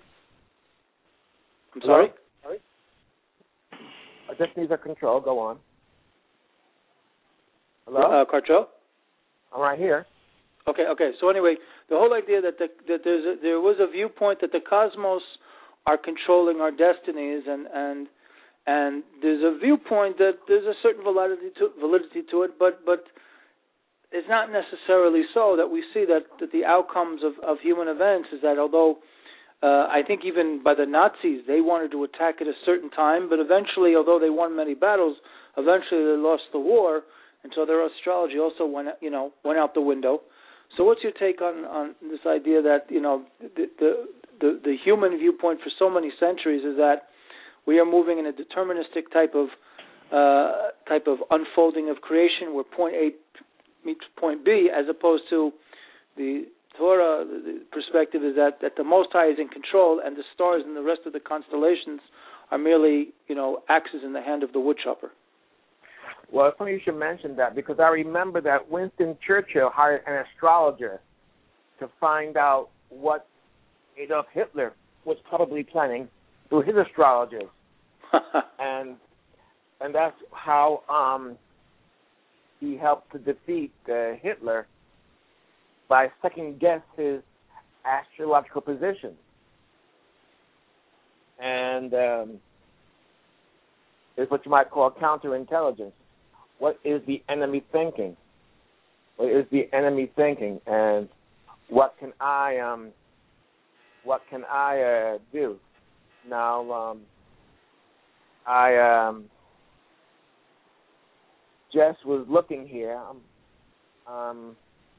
I'm sorry. Sorry. Our destinies are controlled. Go on. Hello, uh, Carcho? I'm right here. Okay, okay. So anyway, the whole idea that the, that there's a, there was a viewpoint that the cosmos are controlling our destinies, and and and there's a viewpoint that there's a certain validity to validity to it, but but it's not necessarily so. That we see that, that the outcomes of, of human events is that although uh, I think even by the Nazis they wanted to attack at a certain time, but eventually, although they won many battles, eventually they lost the war, and so their astrology also went you know went out the window. So what's your take on, on this idea that, you know, the, the the the human viewpoint for so many centuries is that we are moving in a deterministic type of uh, type of unfolding of creation where point A meets point B, as opposed to the Torah the perspective is that, that the Most High is in control and the stars and the rest of the constellations are merely, you know, axes in the hand of the woodchopper? Well, it's funny you should mention that, because I remember that Winston Churchill hired an astrologer to find out what Adolf Hitler was probably planning through his astrologers. and and that's how um, he helped to defeat uh, Hitler by second-guess his astrological position. And um, it's what you might call counterintelligence. What is the enemy thinking? What is the enemy thinking, and what can I um, what can I uh, do? Now, um, I um, just was looking here. Um, um,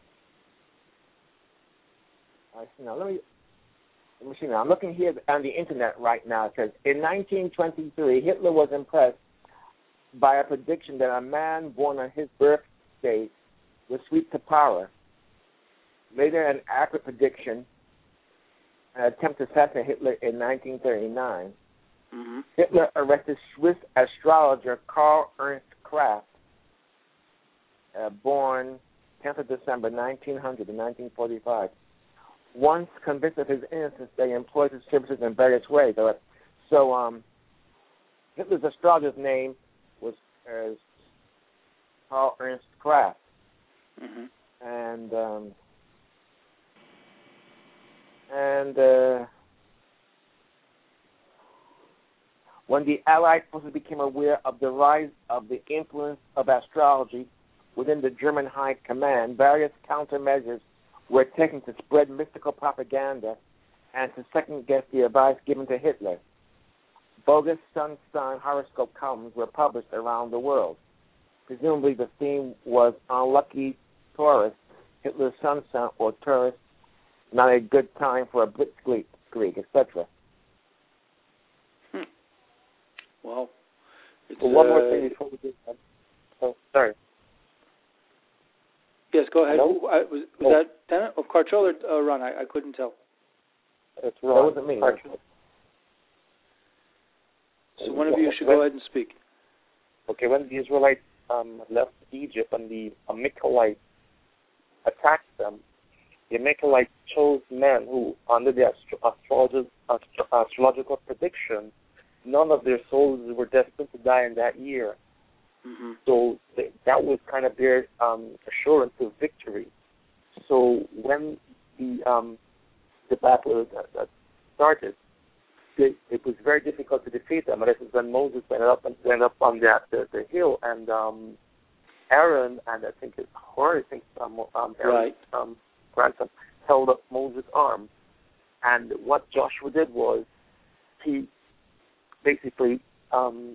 I see now. Let me let me see now. I'm looking here on the internet right now. It says in nineteen twenty-three, Hitler was impressed by a prediction that a man born on his birth date would sweep to power. Later, an accurate prediction, an attempt to assassinate Hitler in nineteen thirty-nine. Mm-hmm. Hitler arrested Swiss astrologer Karl Ernst Kraft, uh, born tenth of December nineteen hundred in nineteen forty-five. Once convinced of his innocence, they employed his services in various ways. So, um, Hitler's astrologer's name was uh, Karl Ernst Kraft, mm-hmm. and um, and uh, When the Allied forces became aware of the rise of the influence of astrology within the German High Command, various countermeasures were taken to spread mystical propaganda and to second-guess the advice given to Hitler. Bogus sun sign horoscope columns were published around the world. Presumably the theme was unlucky Taurus, Hitler's sun sign, or Taurus, not a good time for a blitzkrieg, et cetera. Hmm. Well, it's, well, one uh, more thing before we do that. Oh, sorry. Yes, go ahead. Hello? I, was was oh. that Tennant or Cartrell or uh, Ron? I, I couldn't tell. It's Ron. That wasn't me. Cartrell. So one of you should go ahead and speak. Okay, when the Israelites um, left Egypt and the Amalekites attacked them, the Amalekites chose men who, under the astro- astrolog- astro- astrological prediction, none of their souls were destined to die in that year. Mm-hmm. So they, that was kind of their um, assurance of victory. So when the um, the battle that, that started, it, it was very difficult to defeat them. And this is when Moses went up and went up on that the, the hill, and um, Aaron and I think it's Hor, I think um, um, Aaron's right. um, grandson held up Moses' arm. And what Joshua did was he basically um,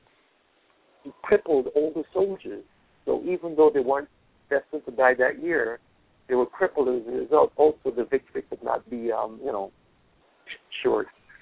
he crippled all the soldiers. So even though they weren't destined to die that year, they were crippled as a result. Also, the victory could not be, um, you know, sure.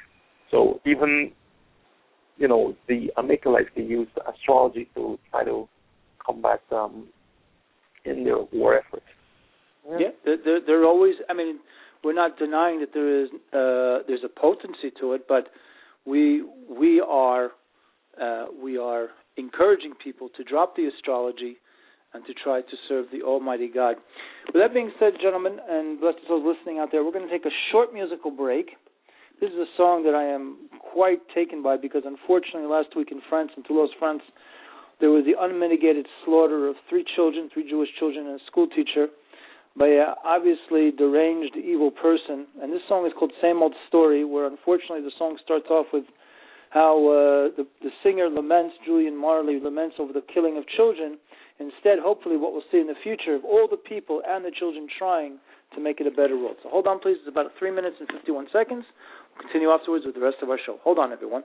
So even, you know, the Amalekites, they used astrology to try to combat um, in their war efforts. Yeah, yeah they're, they're, they're always. I mean, we're not denying that there is uh, there's a potency to it, but we we are uh, we are encouraging people to drop the astrology and to try to serve the Almighty God. With that being said, gentlemen, and blessed souls listening out there, we're going to take a short musical break. This is a song that I am quite taken by because, unfortunately, last week in France, in Toulouse, France, there was the unmitigated slaughter of three children, three Jewish children, and a school teacher by an obviously deranged, evil person. And this song is called Same Old Story, where, unfortunately, the song starts off with how uh, the, the singer laments, Julian Marley laments over the killing of children. Instead, hopefully, what we'll see in the future of all the people and the children trying to make it a better world. So hold on, please. It's about three minutes and fifty-one seconds. We'll continue afterwards with the rest of our show. Hold on, everyone.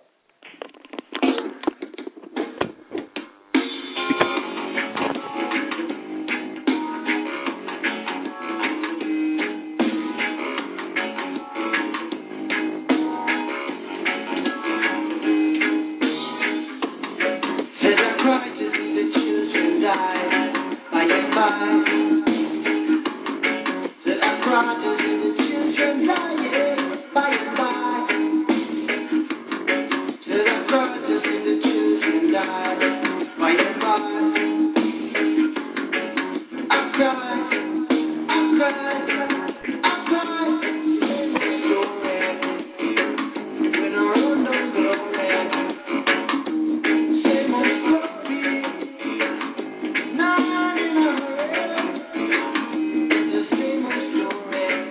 Same old story.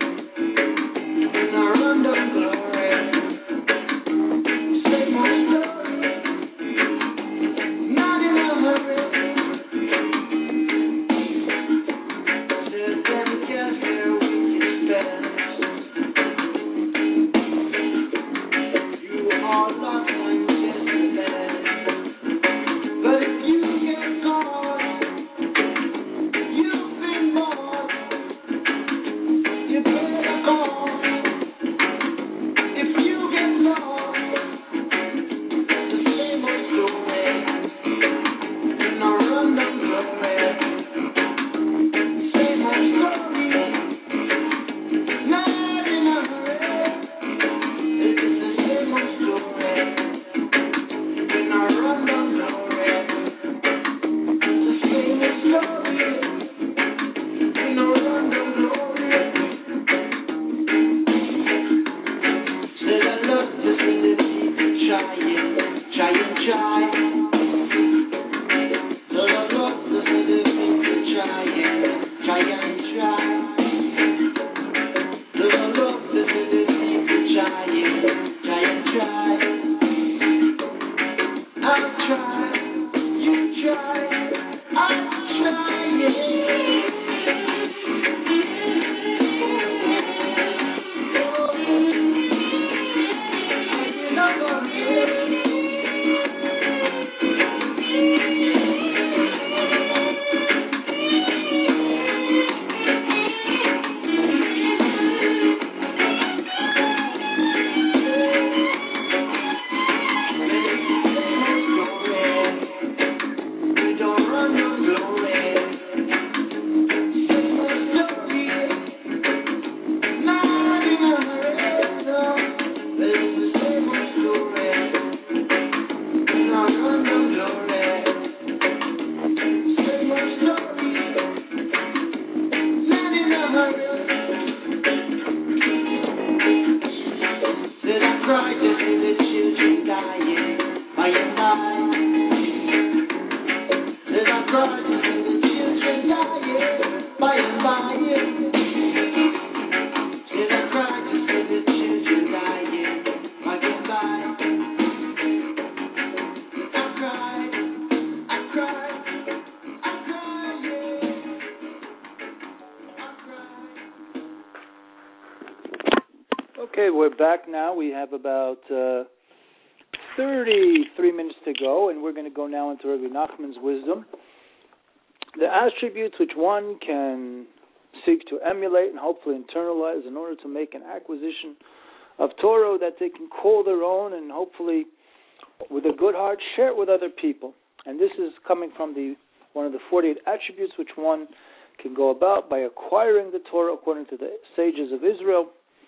Okay, we're back now. We have about uh, thirty-three minutes to go, and we're going to go now into Rabbi Nachman's wisdom. The attributes which one can seek to emulate and hopefully internalize in order to make an acquisition of Torah that they can call their own and hopefully, with a good heart, share it with other people. And this is coming from the one of the forty-eight attributes which one can go about by acquiring the Torah according to the sages of Israel.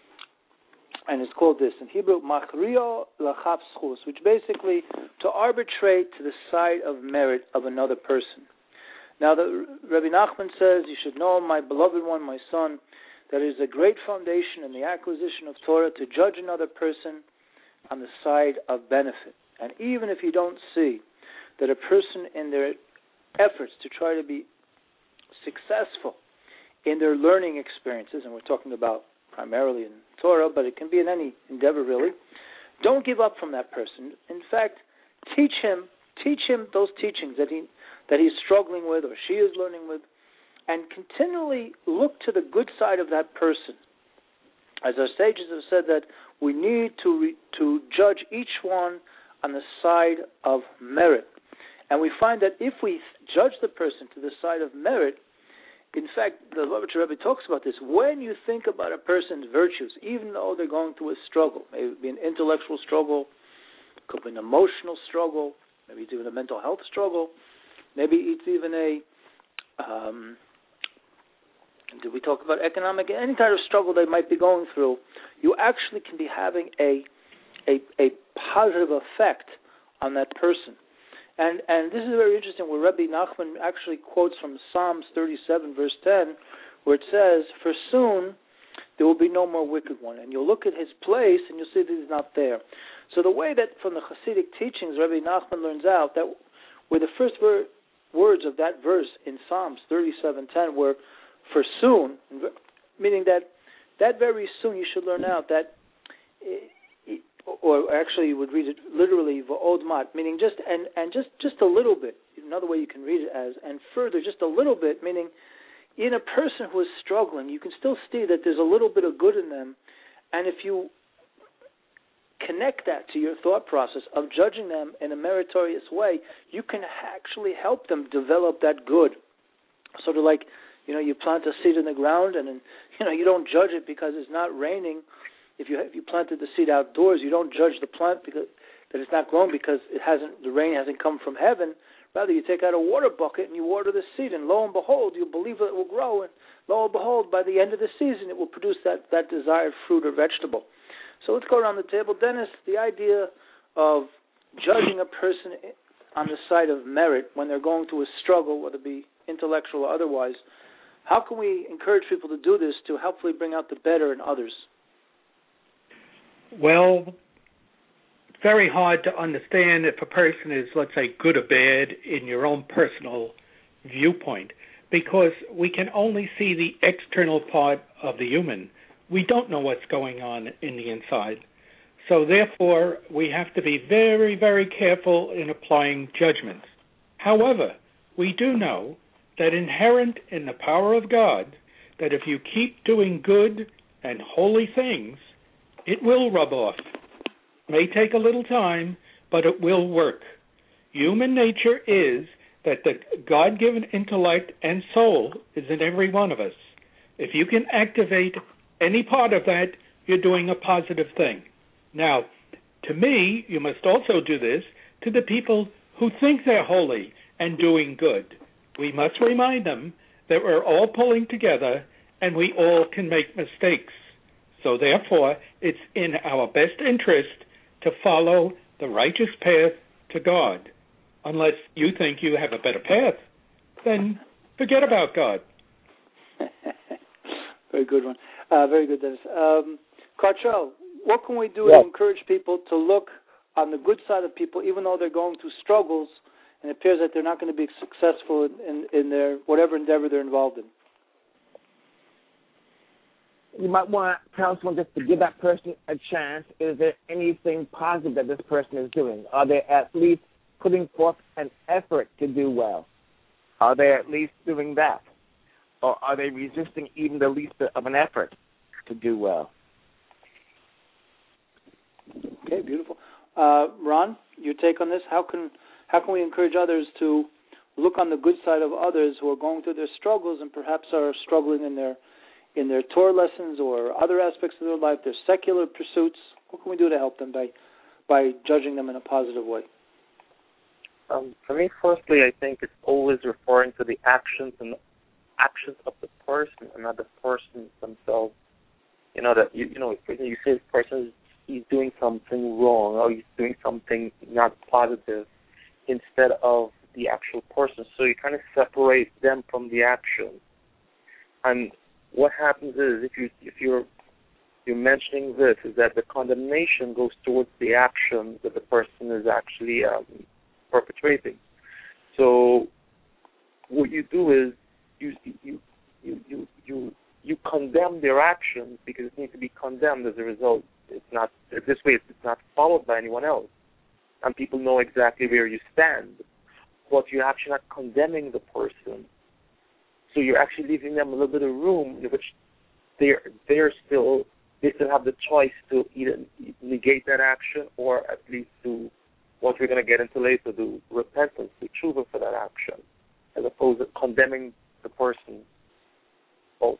And it's called this in Hebrew, machrio lachaf schus, which basically to arbitrate to the side of merit of another person. Now, the, Rabbi Nachman says, you should know, my beloved one, my son, that it is a great foundation in the acquisition of Torah to judge another person on the side of benefit. And even if you don't see that a person in their efforts to try to be successful in their learning experiences, and we're talking about primarily in Torah, but it can be in any endeavor really, don't give up from that person. In fact, teach him, teach him those teachings that he that he's struggling with or she is learning with, and continually look to the good side of that person. As our sages have said, that we need to re, to judge each one on the side of merit. And we find that if we judge the person to the side of merit, in fact, the Lubavitcher Rebbe talks about this. When you think about a person's virtues, even though they're going through a struggle, maybe it be an intellectual struggle, it could be an emotional struggle, maybe it's even a mental health struggle, maybe it's even a, um, did we talk about economic, any kind of struggle they might be going through, you actually can be having a a, a positive effect on that person. And and this is very interesting, where Rabbi Nachman actually quotes from Psalms thirty-seven, verse ten, where it says, for soon there will be no more wicked one. And you'll look at his place, and you'll see that he's not there. So the way that from the Hasidic teachings, Rabbi Nachman learns out that where the first ver- words of that verse in Psalms thirty-seven ten were, for soon, meaning that that very soon you should learn out that... It, or actually you would read it literally, v'od mat, meaning just, and, and just, just a little bit. Another way you can read it as, and further, just a little bit, meaning in a person who is struggling, you can still see that there's a little bit of good in them, and if you connect that to your thought process of judging them in a meritorious way, you can actually help them develop that good. Sort of like, you know, you plant a seed in the ground, and, you know, you don't judge it because it's not raining. If you if you planted the seed outdoors, you don't judge the plant because that it's not grown because it hasn't the rain hasn't come from heaven. Rather, you take out a water bucket and you water the seed, and lo and behold, you believe that it will grow, and lo and behold, by the end of the season, it will produce that, that desired fruit or vegetable. So let's go around the table. Dennis, the idea of judging a person on the side of merit when they're going through a struggle, whether it be intellectual or otherwise, how can we encourage people to do this to hopefully bring out the better in others? Well, it's very hard to understand if a person is, let's say, good or bad in your own personal viewpoint, because we can only see the external part of the human. We don't know what's going on in the inside. So therefore, we have to be very, very careful in applying judgments. However, we do know that inherent in the power of God, that if you keep doing good and holy things, it will rub off. It may take a little time, but it will work. Human nature is that the God-given intellect and soul is in every one of us. If you can activate any part of that, you're doing a positive thing. Now, to me, you must also do this to the people who think they're holy and doing good. We must remind them that we're all pulling together and we all can make mistakes. So therefore, it's in our best interest to follow the righteous path to God. Unless you think you have a better path, then forget about God. Very good one. Uh, very good, Dennis. Um, Cartrell, what can we do yes. to encourage people to look on the good side of people, even though they're going through struggles and it appears that they're not going to be successful in, in, in their whatever endeavor they're involved in? you might want to tell someone just to give that person a chance. Is there anything positive that this person is doing? Are they at least putting forth an effort to do well? Are they at least doing that? Or are they resisting even the least bit of an effort to do well? Okay, beautiful. Uh, Ron, your take on this? How can how can we encourage others to look on the good side of others who are going through their struggles and perhaps are struggling in their in their Torah lessons or other aspects of their life, their secular pursuits? What can we do to help them by by judging them in a positive way? Um, for me, firstly, I think it's always referring to the actions and actions of the person and not the person themselves. You know that you, you know when you say this person is he's doing something wrong or he's doing something not positive instead of the actual person. So you kind of separate them from the action. And what happens is if you if you're you're mentioning this is that the condemnation goes towards the action that the person is actually um, perpetrating. So what you do is you you you you you you condemn their actions because it needs to be condemned as a result. It's not this way. It's not followed by anyone else, and people know exactly where you stand. But you're actually not condemning the person, so you're actually leaving them a little bit of room in which they're they're still they still have the choice to either negate that action or at least do what we're going to get into later, do repentance, do tshuva for that action, as opposed to condemning the person also.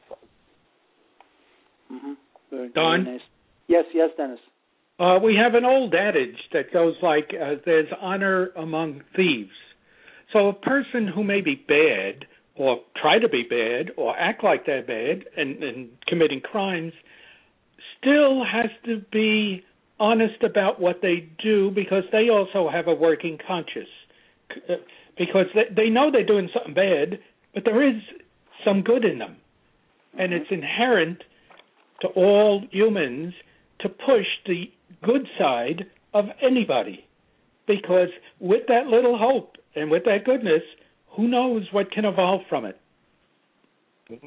Mm-hmm. Very, Don? very nice. Yes, yes, Dennis. Uh, we have an old adage that goes like, uh, there's honor among thieves. So a person who may be bad or try to be bad or act like they're bad and, and committing crimes still has to be honest about what they do because they also have a working conscience. Because they, they know they're doing something bad, but there is some good in them. And it's inherent to all humans to push the good side of anybody. Because with that little hope and with that goodness, who knows what can evolve from it? Mm-hmm.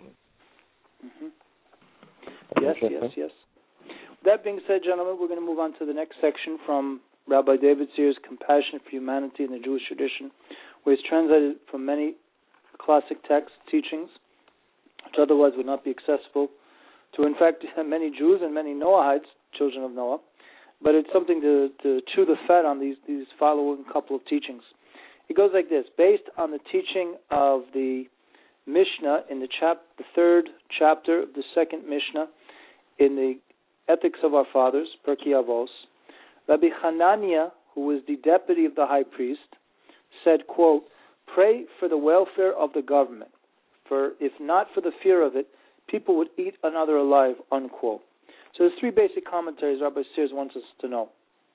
Mm-hmm. Yes, yes, yes. That being said, gentlemen, we're going to move on to the next section from Rabbi David Sears' Compassion for Humanity in the Jewish Tradition, where he's translated from many classic texts, teachings, which otherwise would not be accessible to, in fact, many Jews and many Noahites, children of Noah. But it's something to, to chew the fat on these, these following couple of teachings. It goes like this. Based on the teaching of the Mishnah in the, chap, the third chapter of the second Mishnah in the Ethics of Our Fathers, Pirkei Avos, Rabbi Hanania, who was the deputy of the high priest, said, quote, "Pray for the welfare of the government, for if not for the fear of it, people would eat another alive," unquote. So there's three basic commentaries Rabbi Sears wants us to know.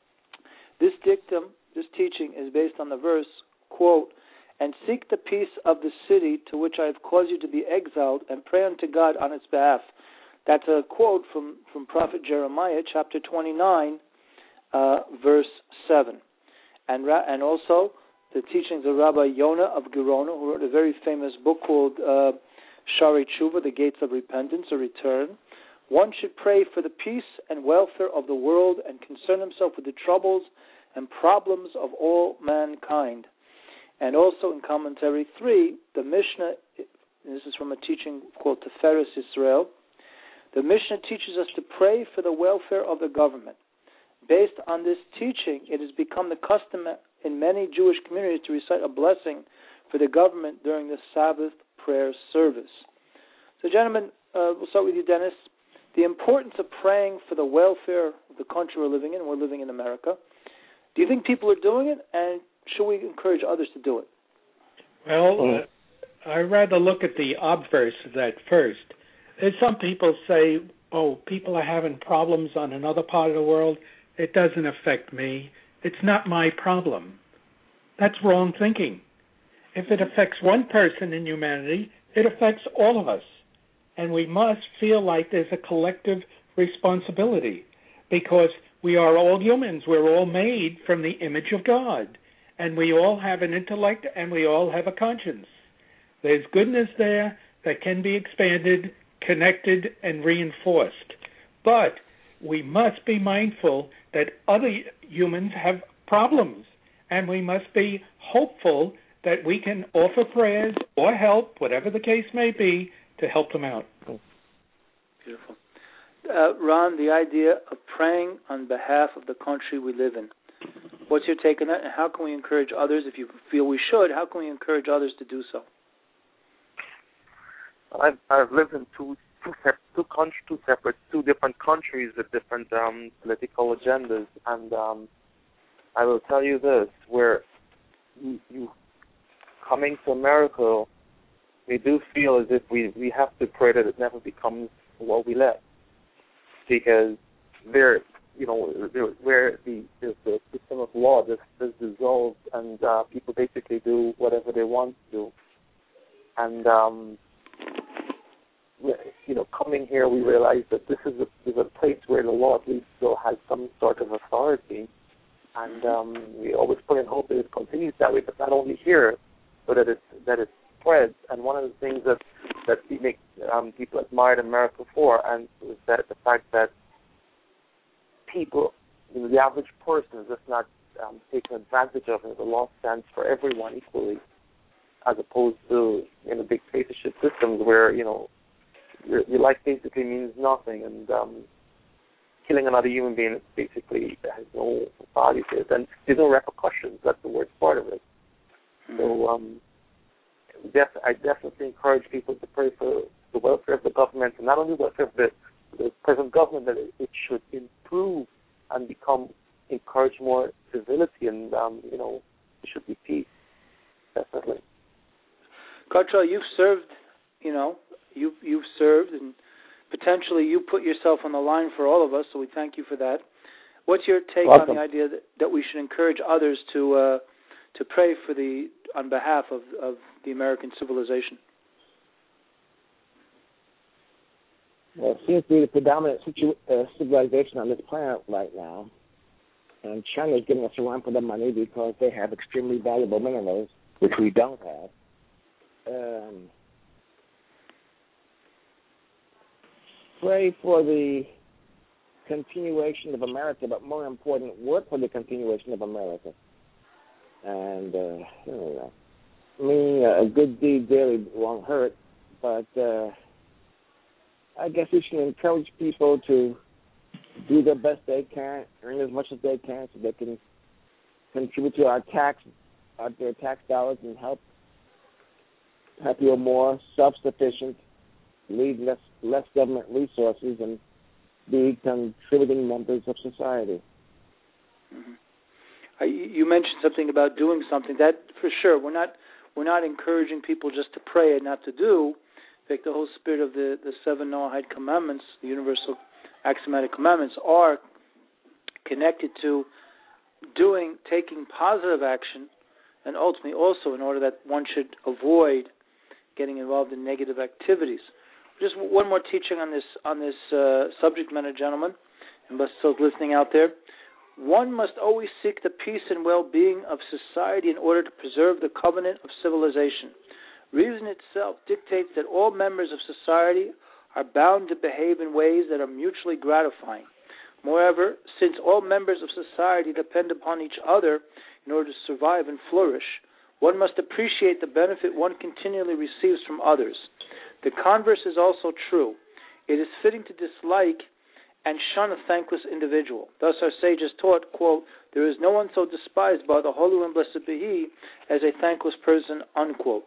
This dictum, this teaching, is based on the verse, quote, "And seek the peace of the city to which I have caused you to be exiled, and pray unto God on its behalf." That's a quote from, from Prophet Jeremiah, chapter twenty-nine, uh, verse seven. And, ra- and also the teachings of Rabbi Yonah of Gerona, who wrote a very famous book called uh, Shari Tshuva, The Gates of Repentance, or Return. One should pray for the peace and welfare of the world and concern himself with the troubles and problems of all mankind. And also in commentary three, the Mishnah, and this is from a teaching called Teferes Israel, the Mishnah teaches us to pray for the welfare of the government. Based on this teaching, it has become the custom in many Jewish communities to recite a blessing for the government during the Sabbath prayer service. So, gentlemen, uh, we'll start with you, Dennis. The importance of praying for the welfare of the country we're living in. We're living in America. Do you think people are doing it, and should we encourage others to do it? Well, uh, I'd rather look at the obverse of that first. There's some people say, oh, people are having problems on another part of the world. It doesn't affect me. It's not my problem. That's wrong thinking. If it affects one person in humanity, it affects all of us. And we must feel like there's a collective responsibility because we are all humans. We're all made from the image of God. And we all have an intellect and we all have a conscience. There's goodness there that can be expanded connected and reinforced. But we must be mindful that other humans have problems, and we must be hopeful that we can offer prayers or help, whatever the case may be, to help them out. Beautiful. Uh, Ron, the idea of praying on behalf of the country we live in. What's your take on that, and how can we encourage others, if you feel we should, how can we encourage others to do so? I've, I've lived in two two, two, country, two separate, two different countries with different um, political agendas, and um, I will tell you this, where you, you coming to America, we do feel as if we, we have to pray that it never becomes what we let, because there, you know, there, where the, the the system of law is, is dissolved, and uh, people basically do whatever they want to do, and um, you know, coming here, we realize that this is a, is a place where the law at least still has some sort of authority, and um, we always put in hope that it continues that way, but not only here, but that it that it spreads. And one of the things that that we make um, people admire America for, and is that the fact that people, you know, the average person, is just not um, taken advantage of it. The law stands for everyone equally, as opposed to in the dictatorship systems where, you know, your, your life basically means nothing, and um, killing another human being basically has no value to it, and there's no repercussions. That's the worst part of it. Mm-hmm. So um, def- I definitely encourage people to pray for the welfare of the government, and not only the welfare of the, the present government, that it, it should improve and become, encourage more civility, and um, you know, there should be peace. Definitely. Cottrell, you've served, you know, you've, you've served, and potentially you put yourself on the line for all of us, so we thank you for that. What's your take Welcome. on the idea that, that we should encourage others to uh, to pray for the on behalf of, of the American civilization? Well, it seems to be the predominant situ- uh, civilization on this planet right now, and China is giving us a run for the money because they have extremely valuable minerals, which we don't have. Um, pray for the continuation of America, but more important, work for the continuation of America. And, uh, you know, I mean, a good deed daily won't hurt, but uh, I guess we should encourage people to do the best they can, earn as much as they can, so they can contribute to our tax, our, their tax dollars, and help happier, more self-sufficient, need less less government resources, and be contributing members of society. Mm-hmm. Uh, you, you mentioned something about doing something. That for sure. We're not we're not encouraging people just to pray and not to do. In fact, the whole spirit of the, the seven Noahide commandments, the universal axiomatic commandments, are connected to doing, taking positive action, and ultimately also in order that one should avoid getting involved in negative activities. Just one more teaching on this on this uh, subject matter, gentlemen, and those listening out there. One must always seek the peace and well-being of society in order to preserve the covenant of civilization. Reason itself dictates that all members of society are bound to behave in ways that are mutually gratifying. Moreover, since all members of society depend upon each other in order to survive and flourish, one must appreciate the benefit one continually receives from others. The converse is also true. It is fitting to dislike and shun a thankless individual. Thus our sages taught, quote, there is no one so despised by the Holy One, blessed be He, as a thankless person, unquote.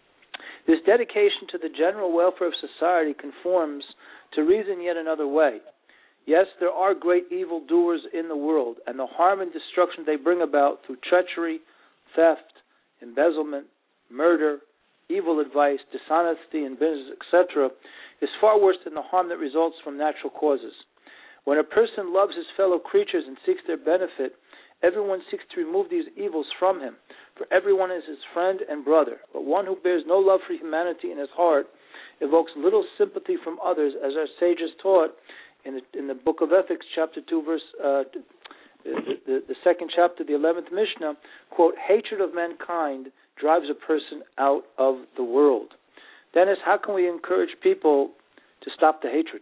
This dedication to the general welfare of society conforms to reason yet another way. Yes, there are great evildoers in the world, and the harm and destruction they bring about through treachery, theft, embezzlement, murder, evil advice, dishonesty in business, et cetera, is far worse than the harm that results from natural causes. When a person loves his fellow creatures and seeks their benefit, everyone seeks to remove these evils from him, for everyone is his friend and brother. But one who bears no love for humanity in his heart evokes little sympathy from others, as our sages taught in the, in the Book of Ethics, chapter two, verse uh, the, the, the second chapter, the eleventh Mishnah, quote, hatred of mankind drives a person out of the world. Dennis, how can we encourage people to stop the hatred?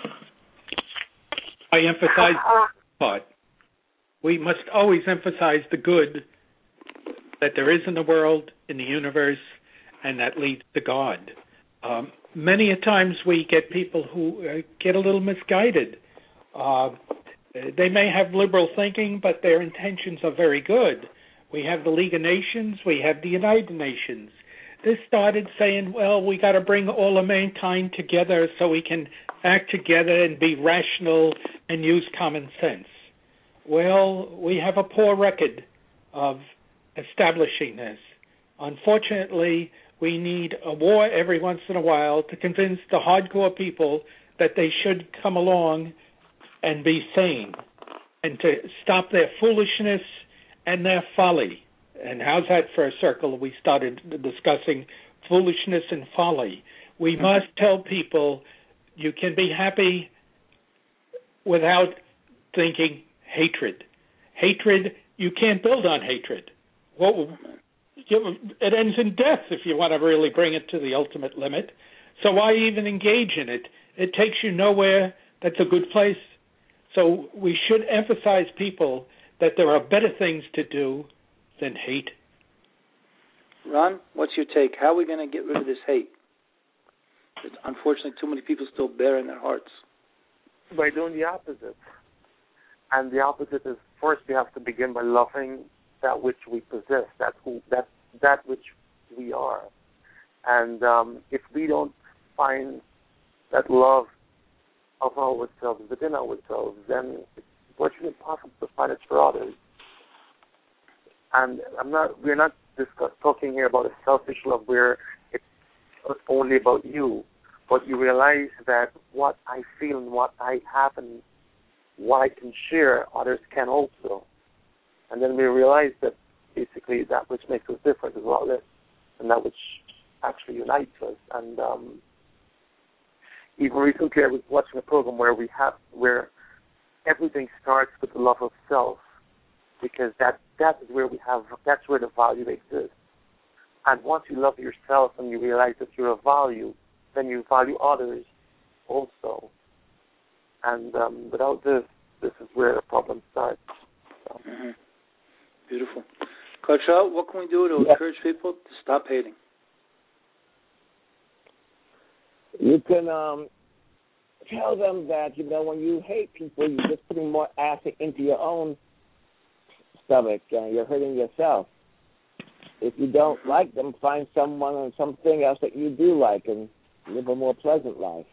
I emphasize the part. We must always emphasize the good that there is in the world, in the universe, and that leads to God. Um, many a times we get people who uh, get a little misguided. Uh, they may have liberal thinking, but their intentions are very good. We have the League of Nations, we have the United Nations. This started saying, well, we got to bring all of mankind together so we can act together and be rational and use common sense. Well, we have a poor record of establishing this. Unfortunately, we need a war every once in a while to convince the hardcore people that they should come along and be sane and to stop their foolishness and their folly. And how's that for a circle? We started discussing foolishness and folly. We must tell people you can be happy without thinking hatred. Hatred, you can't build on hatred. Well, it ends in death if you want to really bring it to the ultimate limit. So why even engage in it? It takes you nowhere. That's a good place. So we should emphasize people that there are better things to do than hate. Ron, what's your take? How are we going to get rid of this hate? It's unfortunately, too many people still bear in their hearts. By doing the opposite. And the opposite is, first we have to begin by loving that which we possess, that who, that that which we are. And um, if we don't find that love of ourselves within ourselves, then it's virtually impossible to find it for others. And I'm not. We're not discuss, talking here about a selfish love where it's only about you, but you realize that what I feel and what I have and what I can share, others can also. And then we realize that basically that which makes us different is a lot less than that which actually unites us. And um, even recently, I was watching a program where we have where everything starts with the love of self, because that that is where we have that's where the value exists. And once you love yourself and you realize that you're a value, then you value others also. And um, without this, this is where the problem starts. So. Mm-hmm. Beautiful. Cottrell, what can we do to yeah. encourage people to stop hating? You can um, tell them that, you know, when you hate people, you're just putting more acid into your own stomach and you're hurting yourself. If you don't like them, find someone or something else that you do like and live a more pleasant life.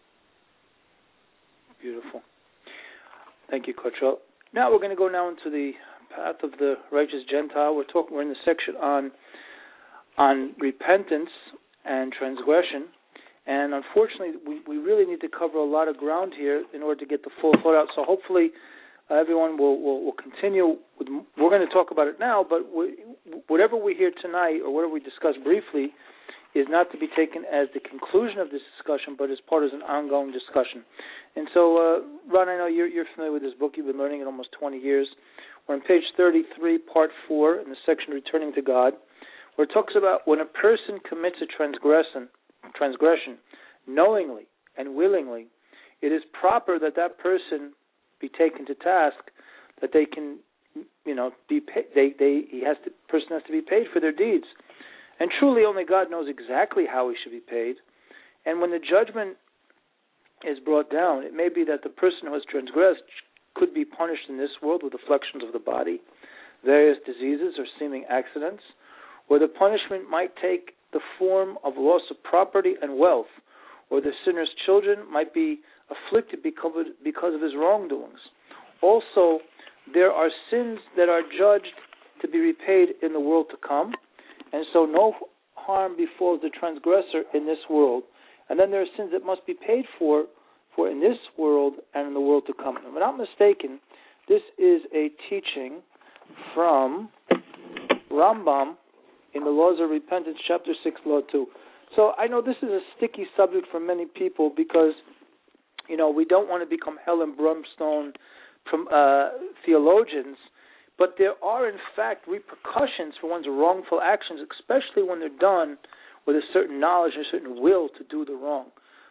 Beautiful. Thank you, Cottrell. Now we're going to go now into the path of the righteous Gentile. We're talking. We're in the section on on repentance and transgression, and unfortunately, we, we really need to cover a lot of ground here in order to get the full thought out. So hopefully, uh, everyone will, will will continue. With, we're going to talk about it now, but we, whatever we hear tonight or whatever we discuss briefly is not to be taken as the conclusion of this discussion, but as part of an ongoing discussion. And so, uh, Ron, I know you're, you're familiar with this book. You've been learning it almost twenty years. We're on page thirty-three, part four, in the section Returning to God, where it talks about when a person commits a transgression, transgression knowingly and willingly, it is proper that that person be taken to task, that they can, you know, be paid. They, they, he has to, person has to be paid for their deeds. And truly, only God knows exactly how he should be paid. And when the judgment is brought down, it may be that the person who has transgressed could be punished in this world with afflictions of the body, various diseases or seeming accidents, or the punishment might take the form of loss of property and wealth, or the sinner's children might be afflicted because of his wrongdoings. Also, there are sins that are judged to be repaid in the world to come, and so no harm befalls the transgressor in this world. And then there are sins that must be paid for, for in this world and in the world to come. If I'm not mistaken, this is a teaching from Rambam in the Laws of Repentance, chapter six, law two. So I know this is a sticky subject for many people because, you know, we don't want to become hell and brimstone from uh, theologians, but there are, in fact, repercussions for one's wrongful actions, especially when they're done with a certain knowledge and a certain will to do the wrong.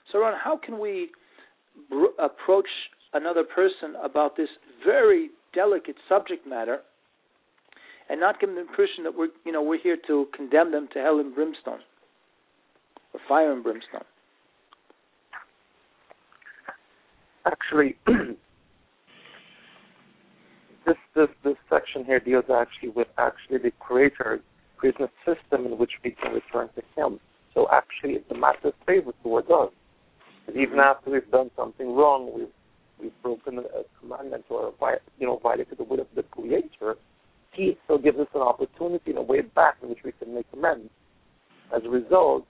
So, Ron, how can we br- approach another person about this very delicate subject matter and not give them the impression that we're, you know, we're here to condemn them to hell and brimstone or fire and brimstone? Actually, this, this this section here deals actually with actually the Creator creating a system in which we can return to Him. So actually, it's a massive favor towards us. And even after we've done something wrong, we've we've broken a commandment or you know violated the will of the Creator, He still gives us an opportunity and a way back in which we can make amends. As a result,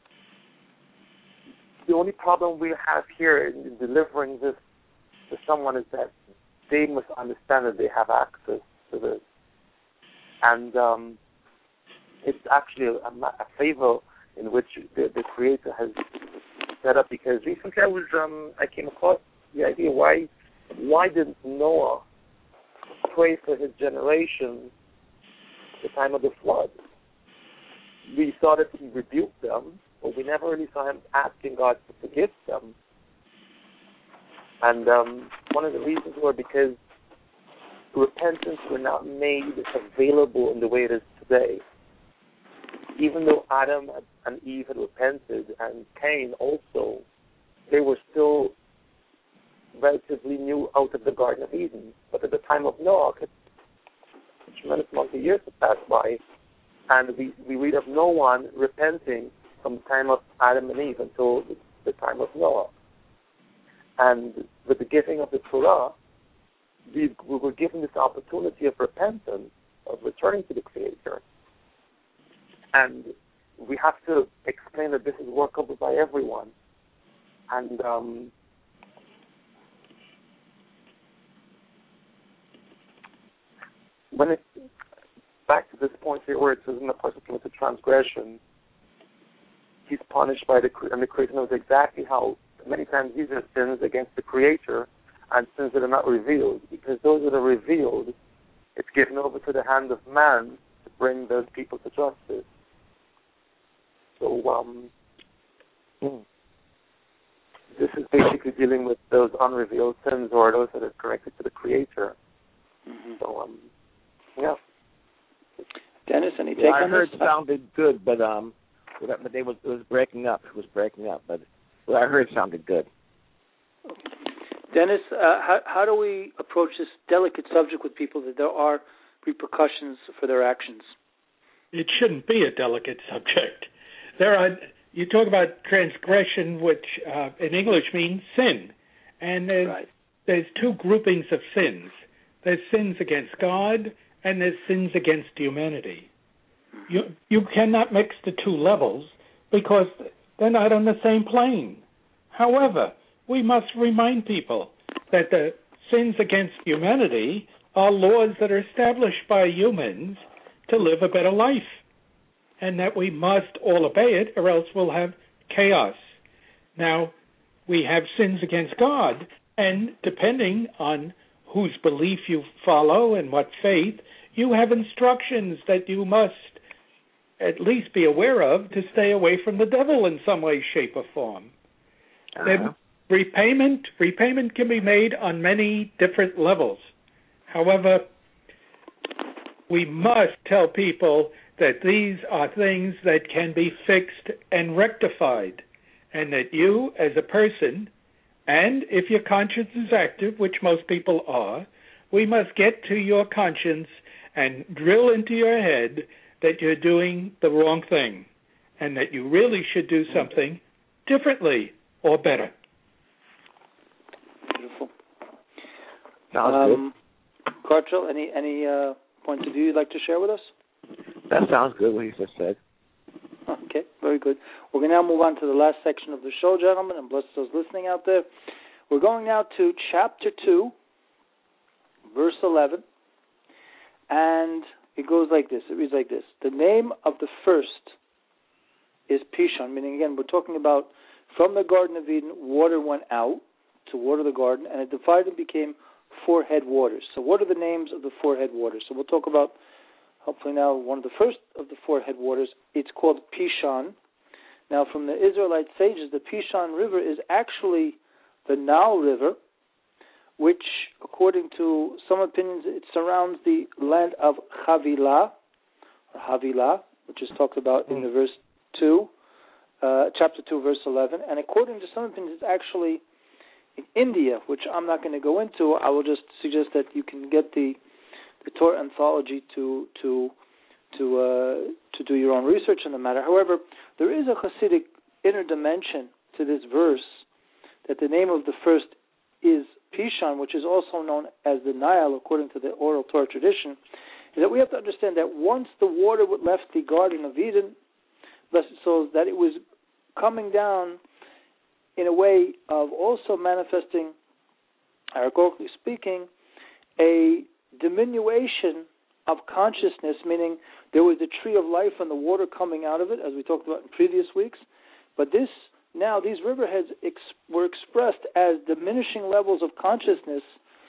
the only problem we have here in delivering this to someone is that they must understand that they have access to this. And um, it's actually a, a favor in which the, the Creator has set up, because recently I was um, I came across the idea, why why did Noah pray for his generation at the time of the flood? We saw that he rebuked them, but we never really saw him asking God to forgive them. And um, one of the reasons were because repentance were not made available in the way it is today. Even though Adam and Eve had repented, and Cain also, they were still relatively new out of the Garden of Eden. But at the time of Noah, a tremendous amount of years had passed by, and we, we read of no one repenting from the time of Adam and Eve until the, the time of Noah. And with the giving of the Torah, we, we were given this opportunity of repentance, of returning to the Creator. And we have to explain that this is workable by everyone. And um, when it, back to this point here where it says, when a person commits a transgression, he's punished by the, and the Creator knows exactly how. Many times these are sins against the Creator and sins that are not revealed, because those that are revealed, it's given over to the hand of man to bring those people to justice. So um, mm. this is basically dealing with those unrevealed sins, or those that are connected to the Creator. Mm-hmm. So, um, yeah. Dennis, any take yeah, on I heard this? It sounded good, but um, but they was it was breaking up. It was breaking up, but what I heard sounded good. Dennis, uh, how how do we approach this delicate subject with people that there are repercussions for their actions? It shouldn't be a delicate subject. There are, you talk about transgression, which uh, in English means sin. And there's, right. there's two groupings of sins. There's sins against God, and there's sins against humanity. You, you cannot mix the two levels because they're not on the same plane. However, we must remind people that the sins against humanity are laws that are established by humans to live a better life, and that we must all obey it, or else we'll have chaos. Now, we have sins against God, and depending on whose belief you follow and what faith, you have instructions that you must at least be aware of to stay away from the devil in some way, shape, or form. Uh-huh. Then repayment, repayment can be made on many different levels. However, we must tell people that these are things that can be fixed and rectified, and that you, as a person, and if your conscience is active, which most people are, we must get to your conscience and drill into your head that you're doing the wrong thing, and that you really should do something differently or better. Beautiful. Sounds um, good. Cartrell, any any uh, points of view you'd like to share with us? That sounds good, what you just said. Okay, very good. We're going to now move on to the last section of the show, gentlemen, and bless those listening out there. We're going now to chapter two, verse eleven, and it goes like this. It reads like this. The name of the first is Pishon, meaning, again, we're talking about from the Garden of Eden, water went out to water the garden, and it divided and became four head waters. So what are the names of the four head waters? So we'll talk about, hopefully now, one of the first of the four head waters. It's called Pishon. Now, from the Israelite sages, the Pishon River is actually the Nile River, which, according to some opinions, it surrounds the land of Havilah, or Havilah, which is talked about in the verse two, uh, chapter two, verse eleven. And according to some opinions, it's actually in India, which I'm not going to go into. I will just suggest that you can get the the Torah anthology to to to uh, to do your own research on the matter. However, there is a Hasidic inner dimension to this verse, that the name of the first is Pishon, which is also known as the Nile, according to the oral Torah tradition, is that we have to understand that once the water left the Garden of Eden, blessed souls, that it was coming down in a way of also manifesting, allegorically speaking, a diminution of consciousness, meaning there was the tree of life and the water coming out of it, as we talked about in previous weeks. But this now, these riverheads ex- were expressed as diminishing levels of consciousness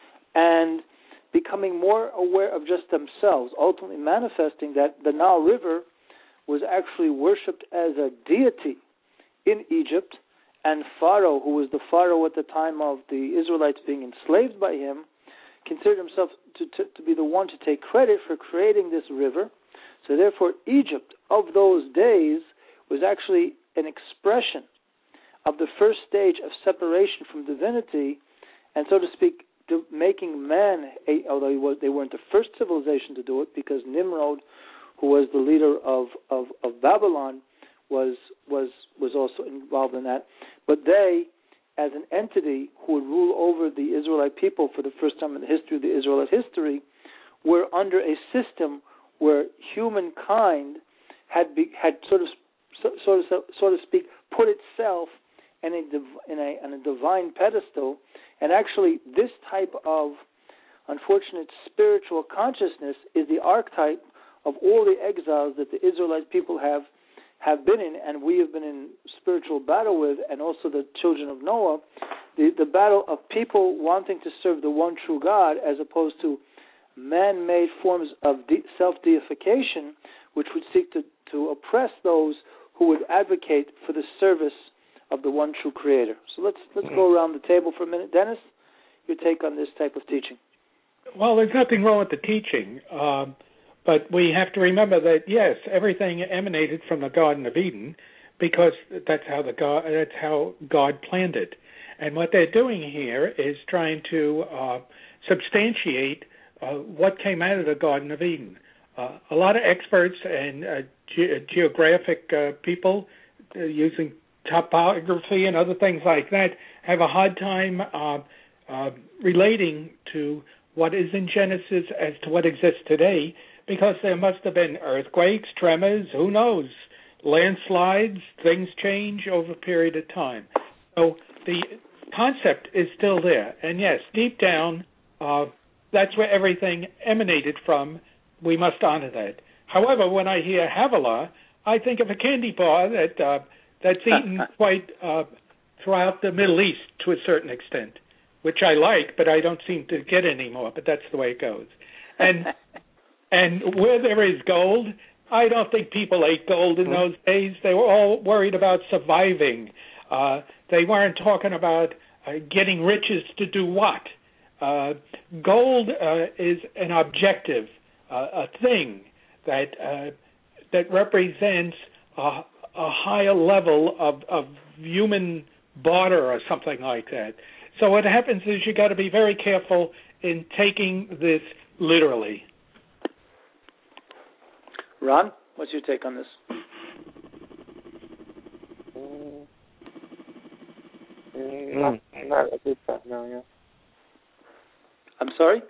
and becoming more aware of just themselves, ultimately manifesting that the Nile River was actually worshipped as a deity in Egypt, and Pharaoh, who was the Pharaoh at the time of the Israelites being enslaved by him, considered himself to, to, to be the one to take credit for creating this river. So therefore, Egypt of those days was actually an expression of the first stage of separation from divinity, and so to speak, to making man, a, although he was, they weren't the first civilization to do it, because Nimrod, who was the leader of, of, of Babylon, was was was also involved in that. But they, as an entity who would rule over the Israelite people for the first time in the history of the Israelite history, were under a system where humankind had be, had sort of so, so, so, so to speak put itself in a, in a in a divine pedestal, and actually this type of unfortunate spiritual consciousness is the archetype of all the exiles that the Israelite people have have been in, and we have been in spiritual battle with, and also the children of Noah, the, the battle of people wanting to serve the one true God as opposed to man-made forms of de- self-deification, which would seek to, to oppress those who would advocate for the service of the one true Creator. So let's let's go around the table for a minute. Dennis, your take on this type of teaching. Well, there's nothing wrong with the teaching. Um, But we have to remember that, yes, everything emanated from the Garden of Eden, because that's how the God, that's how God planned it. And what they're doing here is trying to uh, substantiate uh, what came out of the Garden of Eden. Uh, a lot of experts and uh, ge- geographic uh, people uh, using topography and other things like that have a hard time uh, uh, relating to what is in Genesis as to what exists today, because there must have been earthquakes, tremors, who knows, landslides, things change over a period of time. So the concept is still there. And yes, deep down, uh, that's where everything emanated from. We must honor that. However, when I hear Havilah, I think of a candy bar that uh, that's eaten quite uh, throughout the Middle East to a certain extent, which I like, but I don't seem to get anymore, but that's the way it goes. And and where there is gold, I don't think people ate gold in those days. They were all worried about surviving. Uh, they weren't talking about uh, getting riches to do what. Uh, gold uh, is an objective, uh, a thing that uh, that represents a, a higher level of, of human barter or something like that. So what happens is you got to be very careful in taking this literally. Ron, what's your take on this? Mm. Mm, not, not at this time, no, yeah. I'm sorry?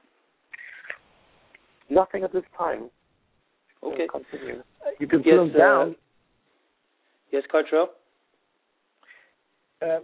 Nothing at this time. Okay. Continue. You can yes, slow down. Uh, yes, Cartrell? Um,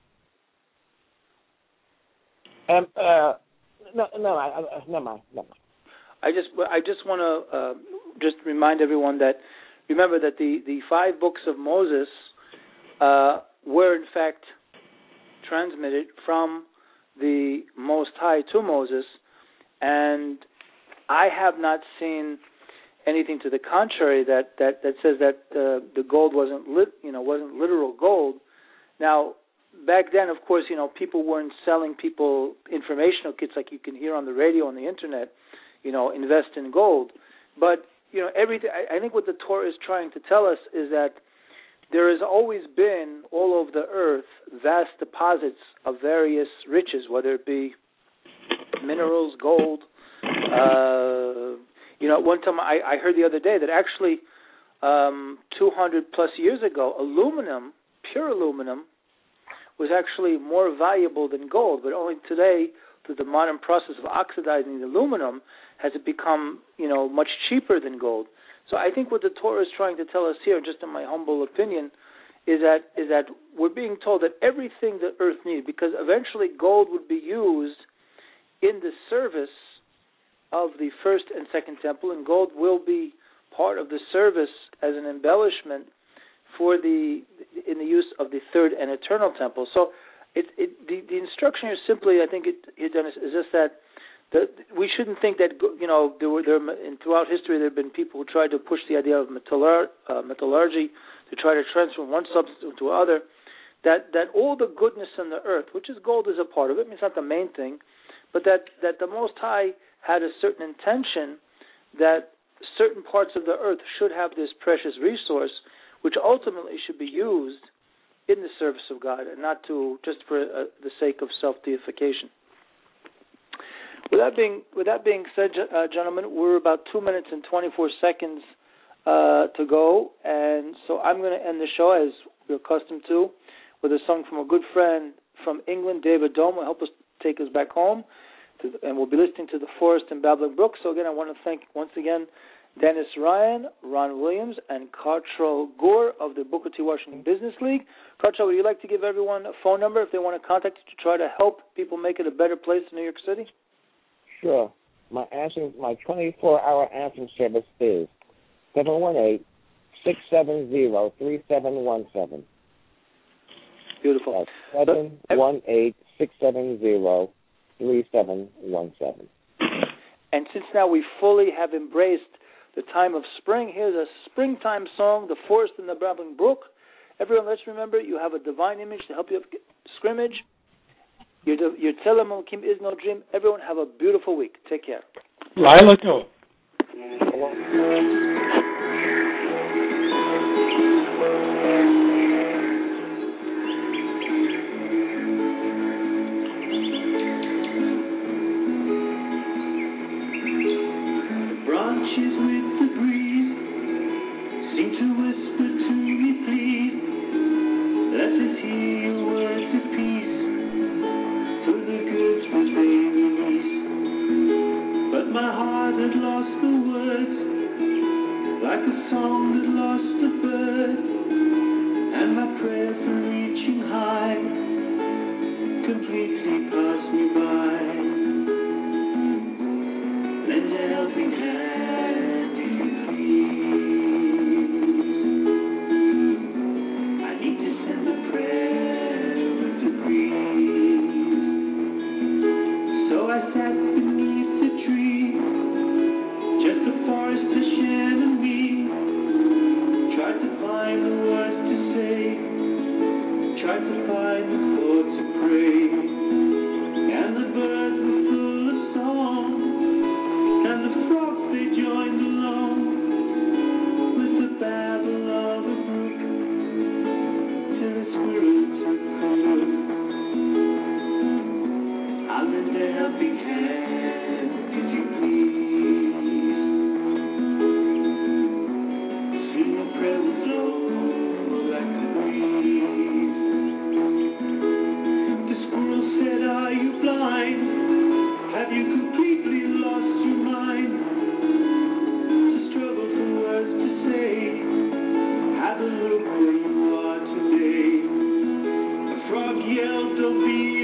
um, uh, no, no, I, I, never mind, never mind. I just, I just want to uh, just remind everyone that, remember that the, the five books of Moses uh, were in fact transmitted from the Most High to Moses, and I have not seen anything to the contrary that, that, that says that uh, the gold wasn't lit, you know, wasn't literal gold. Now, back then, of course, you know, people weren't selling people informational kits like you can hear on the radio and the internet, you know, invest in gold. But, you know, everything, I, I think what the Torah is trying to tell us is that there has always been all over the earth vast deposits of various riches, whether it be minerals, gold. Uh, you know, one time I, I heard the other day that actually um, two hundred plus years ago, aluminum, pure aluminum, was actually more valuable than gold, but only today, through the modern process of oxidizing the aluminum, has it become, you know, much cheaper than gold. So I think what the Torah is trying to tell us here, just in my humble opinion, is that is that we're being told that everything the earth needs, because eventually gold would be used in the service of the first and second temple, and gold will be part of the service as an embellishment for the in the use of the third and eternal temple. So it, it the, the instruction here simply, I think, it, it is just that the, we shouldn't think that, you know, there were there and throughout history there have been people who tried to push the idea of metallur, uh, metallurgy to try to transform one substance to another. That that all the goodness in the earth, which is gold, is a part of it. I mean, it's not the main thing, but that that the Most High had a certain intention that certain parts of the earth should have this precious resource, which ultimately should be used in the service of God and not to just for uh, the sake of self-deification. With that being with that being said, uh, gentlemen, we're about two minutes and twenty-four seconds uh, to go, and so I'm going to end the show as we're accustomed to with a song from a good friend from England, David Dome, will help us take us back home, to the, and we'll be listening to The Forest and Babbling Brook. So again, I want to thank once again Dennis Ryan, Ron Williams, and Cartrell Gore of the Booker T. Washington Business League. Cartrell, would you like to give everyone a phone number if they want to contact you to try to help people make it a better place in New York City? Sure. My answering, my twenty-four hour answering service is seven one eight, six seven zero, three seven one seven. Beautiful. seven one eight, six seven zero, three seven one seven. And since now we fully have embraced the time of spring, here's a springtime song, The Forest and the Babbling Brook. Everyone, let's remember, you have a divine image to help you have scrimmage. Your your Tzelem Elokim is no dream. Everyone have a beautiful week. Take care. Lila too. Branches with the breeze seem to whisper to me, please. Let us hear your words of peace, for the goods which they release. But my heart had lost the words, like a song that lost a bird, and my prayer for reaching high completely passed me by. Lend a helping hand, if you please. I need to send a prayer with the breeze. So I sat beneath the tree, just the forest to share and me. Tried to find the words to say, tried to find the thought to pray. And the birds were full of song, and the frogs they joined along with the babble of a brook, till the squirrels took a look. I'll lend a helping hand, if you please. Soon your prayer will flow like the breeze. The squirrel said, are you blind? Have you completely lost your mind? To struggle for words to say, have a look where you are today. A frog yelled, don't be